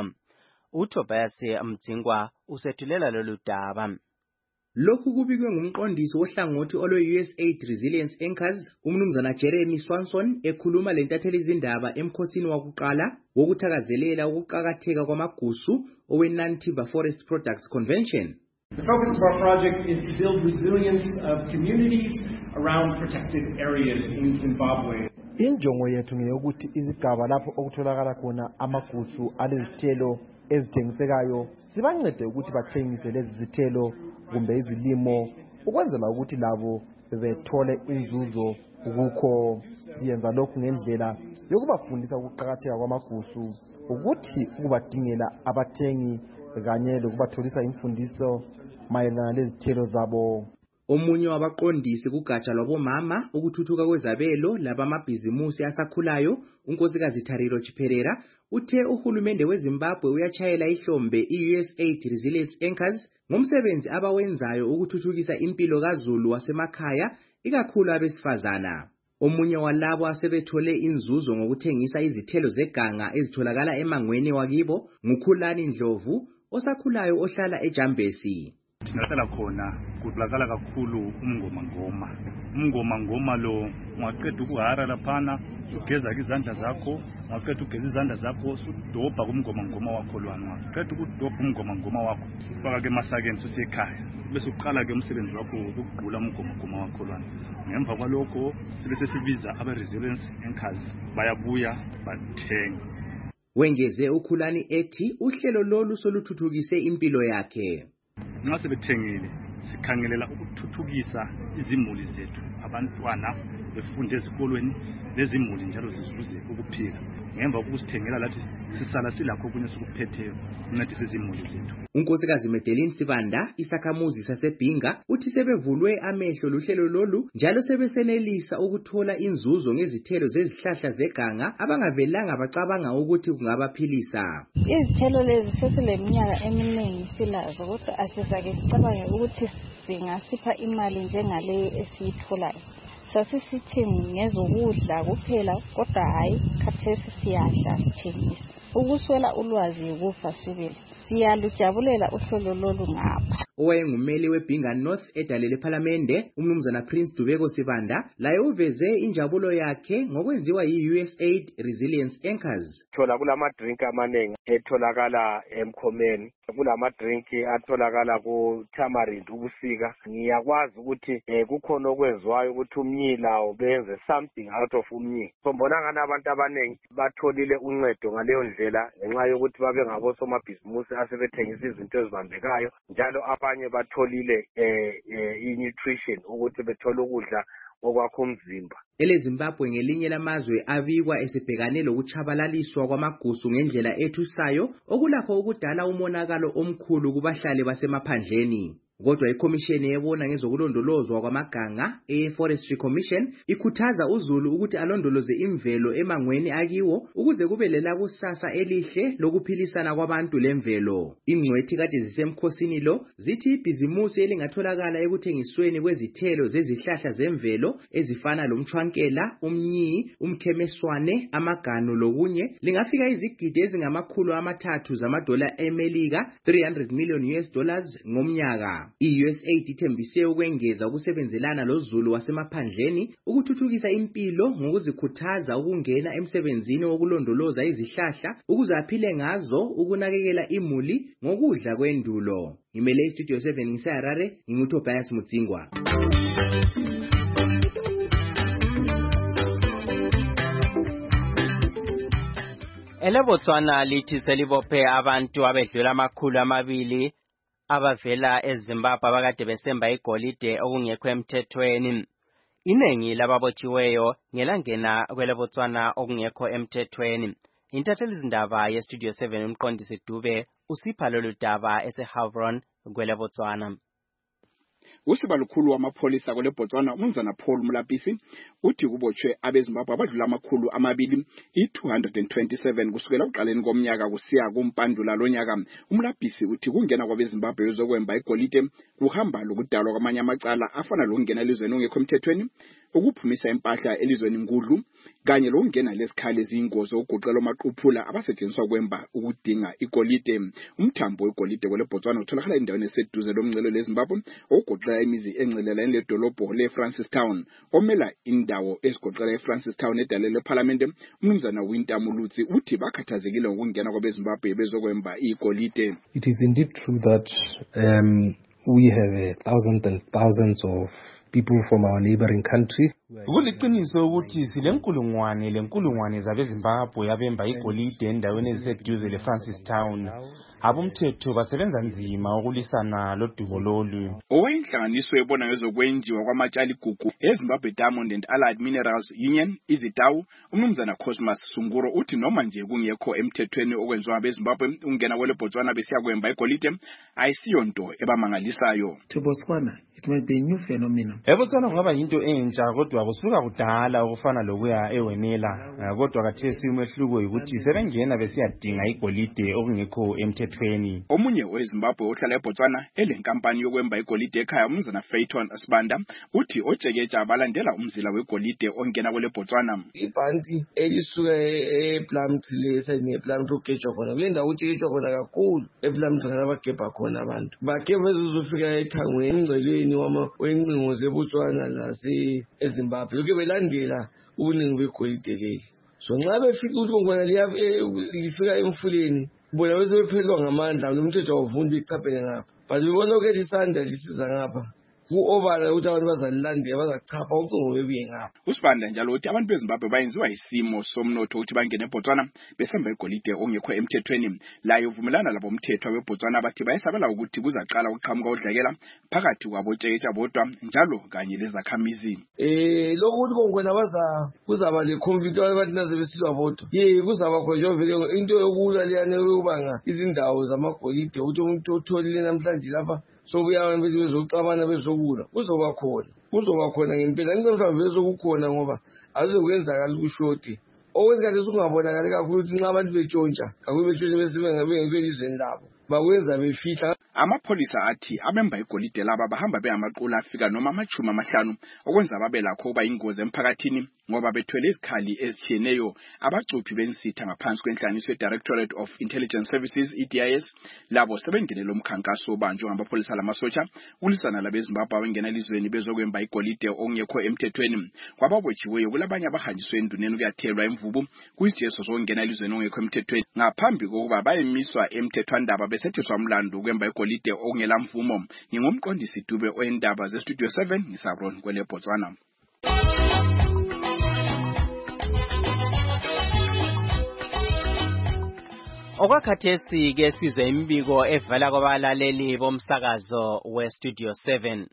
uTobias Mdzingwa usethulela lolu daba. Lokhu kubikwe ngumqondisi wohlangothi olwe-U S A I D Resilience Anchors, umnumzana Jeremy Swanson, ekhuluma lentatheli izindaba emkhosini wakuqala wokuthakazelela ukuqakatheka kwamagusu owe-Non-Timber Forest Products Convention. The focus of our project is to build resilience of communities around protected areas in Zimbabwe. Injongo yethu ngeyokuthi izigaba lapho okutholakala khona amagusu alezithelo ezithengisekayo sibancede ukuthi bathengise lezi zithelo kumbe izilimo ukwenzela ukuthi labo bethole inzuzo ukukho. Siyenza lokhu ngendlela yokubafundisa ukuqakatheka kwamagusu ukuthi ukubadingela abathengi kanye lokubatholisa imfundiso mayelana lezithelo zabo. Omunye wabaqondisi kugatsha lwabomama ukuthuthuka kwezabelo labamabhizimusi asakhulayo, unkosikazi Tariro Chiperera, uthe uhulumende weZimbabwe uyachayela ihlombe i-U S A I D Resilience Anchors ngomsebenzi abawenzayo ukuthuthukisa impilo kaZulu wasemakhaya ikakhulu abesifazana. Omunye walabo asebethole inzuzo ngokuthengisa izithelo zeganga ezitholakala emangweni wakibo nguKhulani Ndlovu osakhulayo ohlala eJambesi. Sinasala khona kutholakala kakhulu umngoma ngoma. Umngoma ngoma lo ungaqeda ukuhara laphana ugeza izandla zakho, ungaqeda ugeza izandla zakho usudobha kumngoma ngoma wakho lwana. Ungaqeda ukudobha umngoma ngoma wakho ufaka ke emasakeni usekhaya. Bese uqala ke umsebenzi wakho ukugqula umngoma ngoma wakho lwana. Ngemva kwalokho sibe sesibiza aba resilience anchors bayabuya bathenga. Wengeze uKhulani ethi uhlelo lolu soluthuthukise impilo yakhe. Nxa sebethengile sikhangelela ukuthuthukisa izimuli zethu, abantwana befunde ezikolweni lezimuli njalo zizuze ukuphila. Ngemva kokusithengela lathi sisala silakho kunye sikuphetheyo uncedise izimuli zethu. uNkosikazi Medeline Sibanda, isakhamuzi saseBhinga, uthi sebevulwe amehlo luhlelo lolu njalo sebesenelisa ukuthola inzuzo ngezithelo zezihlahla zeganga abangavelanga bacabanga ukuthi kungabaphilisa. Izithelo lezi sesileminyaka eminingi silazo kodwa asizake sicabange ukuthi singasipha imali njengaleyo esiyitholayo. Sasisithi ngezokudla kuphela kodwa hayi khathesi siyadla sithengisa. Ukuswela ulwazi ukufa sibili. Siyalujabulela uhlelo lolu ngapha. Owayengumeli weBhinga North edalele ePhalamende, umnumzana Prince Dubeko Sibanda, laye uveze injabulo yakhe ngokwenziwa yi-U S A I D Resilience Anchors. Thola kulama drink amanengi etholakala emkhomeni, kulama drink atholakala ku tamarind ubusika. Ngiyakwazi ukuthi kukhona okwenziwayo ukuthi umnyila ubenze something out of umnyila. Sombona ngana abantu abanengi batholile uncedo ngaleyo ndlela ngenxa yokuthi babe ngabo somabhizimusi asebethengisa izinto ezibambekayo, njalo abanye batholile eh i-nutrition ukuthi bethole ukudla okwakho umzimba. EleZimbabwe ngelinye lamazwe abikwa esebhekane lokuchabalaliswa kwamagusu ngendlela ethusayo okulakho ukudala umonakalo omkhulu kubahlali basemaphandleni. Kodwa ikhomishini ebona ngezokulondolozwa kwamaganga, e-Forestry Commission, ikhuthaza uZulu ukuthi alondoloze imvelo emangweni akiwo ukuze kube lelakusasa elihle lokuphilisana kwabantu lemvelo. Ingcwethi kade zisemkhosini lo zithi ibhizimusi elingatholakala ekuthengisweni kwezithelo zezihlahla zemvelo ezifana lomchwankela, umnyi, umkhemeswane, amaganu lokunye lingafika izigidi ezingamakhulu amathathu zamadola eMelika, three hundred million U S dollars ngomnyaka. I-U S A I D ithembise ukwengeza ukusebenzelana loZulu wasemaphandleni ukuthuthukisa impilo ngokuzikhuthaza ukungena emsebenzini wokulondoloza izihlahla ukuze aphile ngazo ukunakekela imuli ngokudla kwendulo. Ngimele iStudio seven ngiseHarare, nginguTobias Mutsingwa. EleBotswana lithi selibophe abantu abedlula amakhulu amabili abavela eZimbabwe abakade besemba igolide okungekho emthethweni. Inengi lababotshiweyo ngelangena kweleBotswana okungekho emthethweni. Intatheli zindaba yeStudio seven umqondisi Dube usipha lolu daba eseHavron kweleBotswana. Usibalukhulu wamapholisa kweleBotswana uMnumzana Paul Mulapisi uthi kubotshwe abeZimbabwe abadlula amakhulu amabili i-two hundred twenty-seven kusukela uqaleni komnyaka kusiya kumpandula lonyaka. uMulapisi uthi kungena kwabeZimbabwe ezokwemba igolide kuhamba lokudalwa kwamanye amacala afana lokungena elizweni ongekho emthethweni, ukuphumisa impahla elizweni ngudlu kanye lokungena lesikhali eziyingozi okugoqela amaqhuphula abasetshenziswa kwemba ukudinga igolide. Umthambo wegolide kweleBotswana utholakala endaweni eseduze lomngcele leZimbabwe okugoqela imizi encelela ledolobho leFrancistown omela indawo esigoqela eFrancistown edalele ePhalamende. uMnumzana Winter Mulutsi uthi bakhathazekile ngokungena kwabeZimbabwe bezokwemba igolide. It is indeed true that um, we have uh, thousands and thousands of people from our neighboring country. Kuliqiniso ukuthi silenkulungwane lenkulungwane zabeZimbabwe abemba igolide endaweni eziseduze leFrancistown. Abomthetho basebenza nzima ukulisana lodubo lolu. Owayinhlanganiso ebona ngezokwenziwa kwamatshali gugu eZimbabwe Diamond and Allied Minerals Union izitawu uMnumzana Cosmas Sunguro uthi noma nje kungekho emthethweni okwenziwa abeZimbabwe ukungena kweleBotswana besiya kwemba igolide ayisiyonto ebamangalisayo. To Botswana it may be a new phenomenon. eBotswana kungaba yinto entsha kodwa kusuka kudala okufana lokuya ewenela, kodwa khathesi umehluko ukuthi sebengena besiyadinga igolide okungekho emthethweni. Omunye weZimbabwe ohlala eBotswana elenkampani yokwemba igolide ekhaya uMnumzana Fayton Sibanda uthi ojekeja abalandela umzila wegolide ongena kweleBotswana. Ibhanti elisuka ePlumtree lesayini ePlumtree ukugejwa khona kule ndawo ukugejwa khona kakhulu ePlumtree abagebha khona abantu bagebha bezofika ethangweni engceleni wama wencingo zeBotswana lase eZimbabwe lokho belandela ubuningi begolide leli. So nxa befika ukuthi ngona lifika emfuleni bona bese bephelwa ngamandla nomthetho awuvuni bechaphele ngapha, but bebona ukuthi isandla lisiza ngapha ku-obala ukuthi abantu bazalilandela bazachapha ucingo bebuye ngapha. Usibanda njalo uthi abantu beZimbabwe bayenziwa isimo somnotho ukuthi bangene eBotswana besamba igolide ongekho emthethweni. Layo uvumelana labo umthetho weBotswana bathi bayesabela ukuthi kuzaqala ukuqhamuka udlakela phakathi kwabotshetsha bodwa njalo kanye lezakhamizi. Eh lokho ukuthi kongena baza kuzaba le conflict abantu naze besilwa bodwa. Ye kuzaba khona vele into yokulwa liyane yokubanga izindawo zamagolide ukuthi umuntu otholile namhlanje lapha sobuya bezoxabana bezokula kuzoba khona kuzoba khona ngempela ngizomhlawumbe bezokukhona ngoba azokwenzakala ukushoti okwenzakala ukungabonakala kakhulu ukuthi nxa abantu betshontsha kakube betshontsha besebengabelizweni labo bakwenza befihla. Amapholisa athi abemba igolide laba bahamba behamaqula afika noma amachuma amahlanu okwenza babe lakho kuba ingozi emphakathini ngoba bethwele izikhali ezitshiyeneyo. Abacuphi bensitha ngaphansi kwenhlanganiso ye-Directorate of Intelligence Services E D I S labo sebengenele umkhankaso obanjwe ngamapolisa lamasotsha ulisana labeZimbabwe abengena elizweni bezokwemba igolide ongekho emthethweni. Kwababotshiweyo kulabanye abahanjiswe enduneni ukuyathelwa imvubu kuyisijeso sokungena elizweni ongekho emthethweni ngaphambi kokuba bayemiswa emthethwandaba besethiswa umlando kwemba igolide ongela mvumo. Ngingumqondisi Dube oyindaba ze Studio seven ngisabron kwele Botswana. Okwakhathesi ke sizwe imibiko evala kwabalaleli bomsakazo we Studio seven.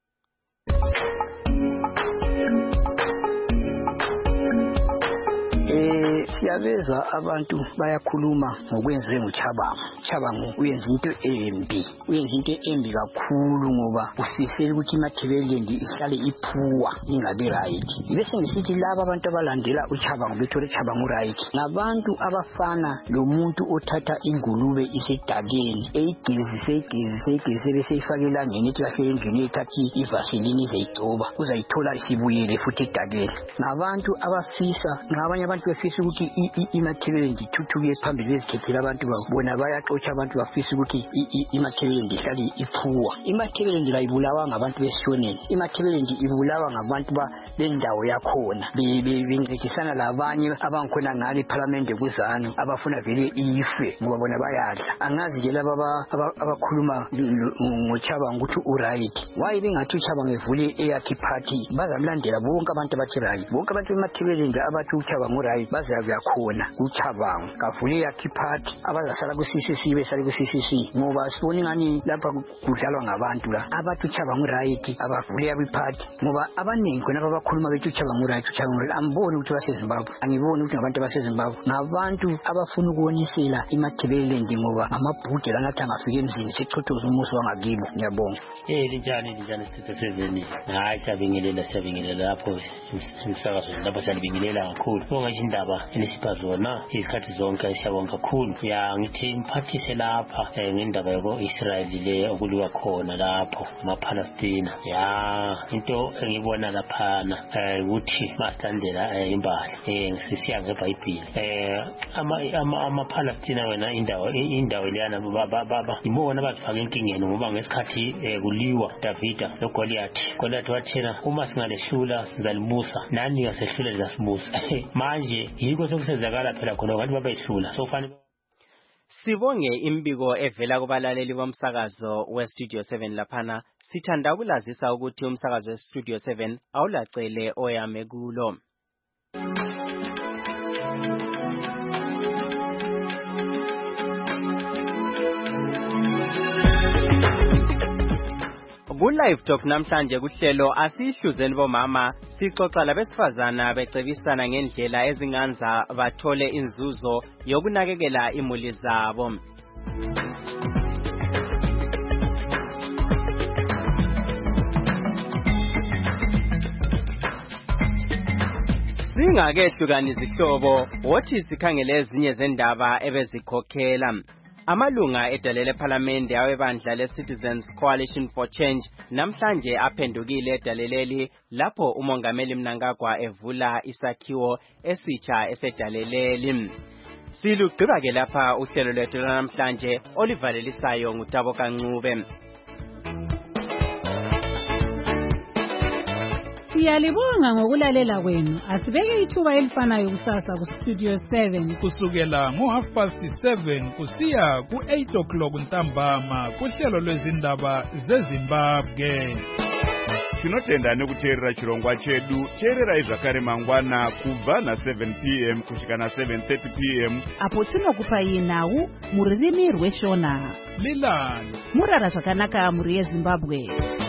Eh siyabeza abantu bayakhuluma ngokwenziwe nguChabangu. Chabangu uyenza into embi. Uyenza into embi kakhulu ngoba ufisela ukuthi iMatabeleland ihlale iphuwa ingabe right. Bese ngisithi laba abantu abalandela uChabangu bethole Chabangu right. Ngabantu abafana lo muntu othatha ingulube isedakeni eyigezise igezise igezise bese ifakela ngene ethi kahle endlini ethathi ivaseline izayigcoba uzayithola isibuyele futhi edakeni. Ngabantu abafisa ngabanye abantu befisa ukuthi iMatabeleland ithuthuke phambili bezikhethela abantu babona bayaxotsha abantu bafisa ukuthi iMatabeleland ihlale iphuwa. iMatabeleland ayibulawa ngabantu besishoneni. iMatabeleland ibulawa ngabantu bendawo yakhona bencedisana labanye abangikhona ngale eParliament kuzana abafuna vele ife ngoba bona bayadla. Angazi ke laba abakhuluma ngoChabangu ukuthi uright. Why bengathi uChabangu evule eyakhe party bazamlandela bonke abantu abathi right. Bonke abantu beMatabeleland abathi uChabangu right bazabe yakhona uChabangu kavule yakhe party abazasala ku C C C besale ku C C C ngoba sibona ngani lapha kudlalwa ngabantu la abathi uChabangu right abavule yabi party ngoba abaningi khona abakhuluma bethi uChabangu right uChabangu right amboni ukuthi baseZimbabwe angiboni ukuthi ngabantu baseZimbabwe ngabantu abafuna ukuwonisela iMatabeleland ngoba amabhude lanathi angafika emzini sechothoza umuso wangakibo. Ngiyabonga. Eh linjani linjani Studio seven. Hayi siyabingelela siyabingelela lapho umsakazo lapho siyabingelela kakhulu. Bonke indaba enisipazona izikhathi zonke siyabonga kakhulu. Ya ngithi imphathise lapha ngendaba yoko Israel le okuliwa khona lapho amaPalestina. Ya into engibona lapha ukuthi masithandela imbali eh sisiya ngeBhayibheli eh ama amaPalestina wena indawo indawo leyana baba baba ibona bazifaka enkingeni ngoba ngesikhathi kuliwa Davida loGoliath. Goliath wathena uma singalehlula sizalimusa nani ngasehlula lasimusa. Manje yiko sokusenzakala phela khona ngathi babehlula so fanele Sibonge imbiko evela kubalaleli bomsakazo we Studio seven laphana. Sithanda ukulazisa ukuthi umsakazo we Studio seven awulacele oyame kulo. Ku-Live Talk namhlanje kuhlelo asihluzeni bomama sixoxa labesifazana becebisana ngendlela ezinganza bathole inzuzo yokunakekela imuli zabo. Singakehlukanisa izihlobo wothi sikhangele ezinye zendaba ebezikhokhela. Amalunga edalele eParliament awebandla leCitizens Coalition for Change namhlanje aphendukile edaleleli lapho umongameli Mnangagwa evula isakhiwo esitsha esedaleleli. Silugqiba ke lapha uhlelo lwethu namhlanje olivalelisayo nguTabo Kancube. Siyalibonga ngokulalela kwenu. Asibeke ithuba elifanayo kusasa ku Studio seven kusukela ngo half past seven kusiya ku eight o'clock ntambama kuhlelo lwezindaba zeZimbabwe. Tinotenda nekuteerera chirongwa chedu. Teerera zvakare mangwana kubva na seven p m kusvika na seven thirty p m apo tinokupai nhau mururimi rweshona. Lilani murara zvakanaka muri yeZimbabwe.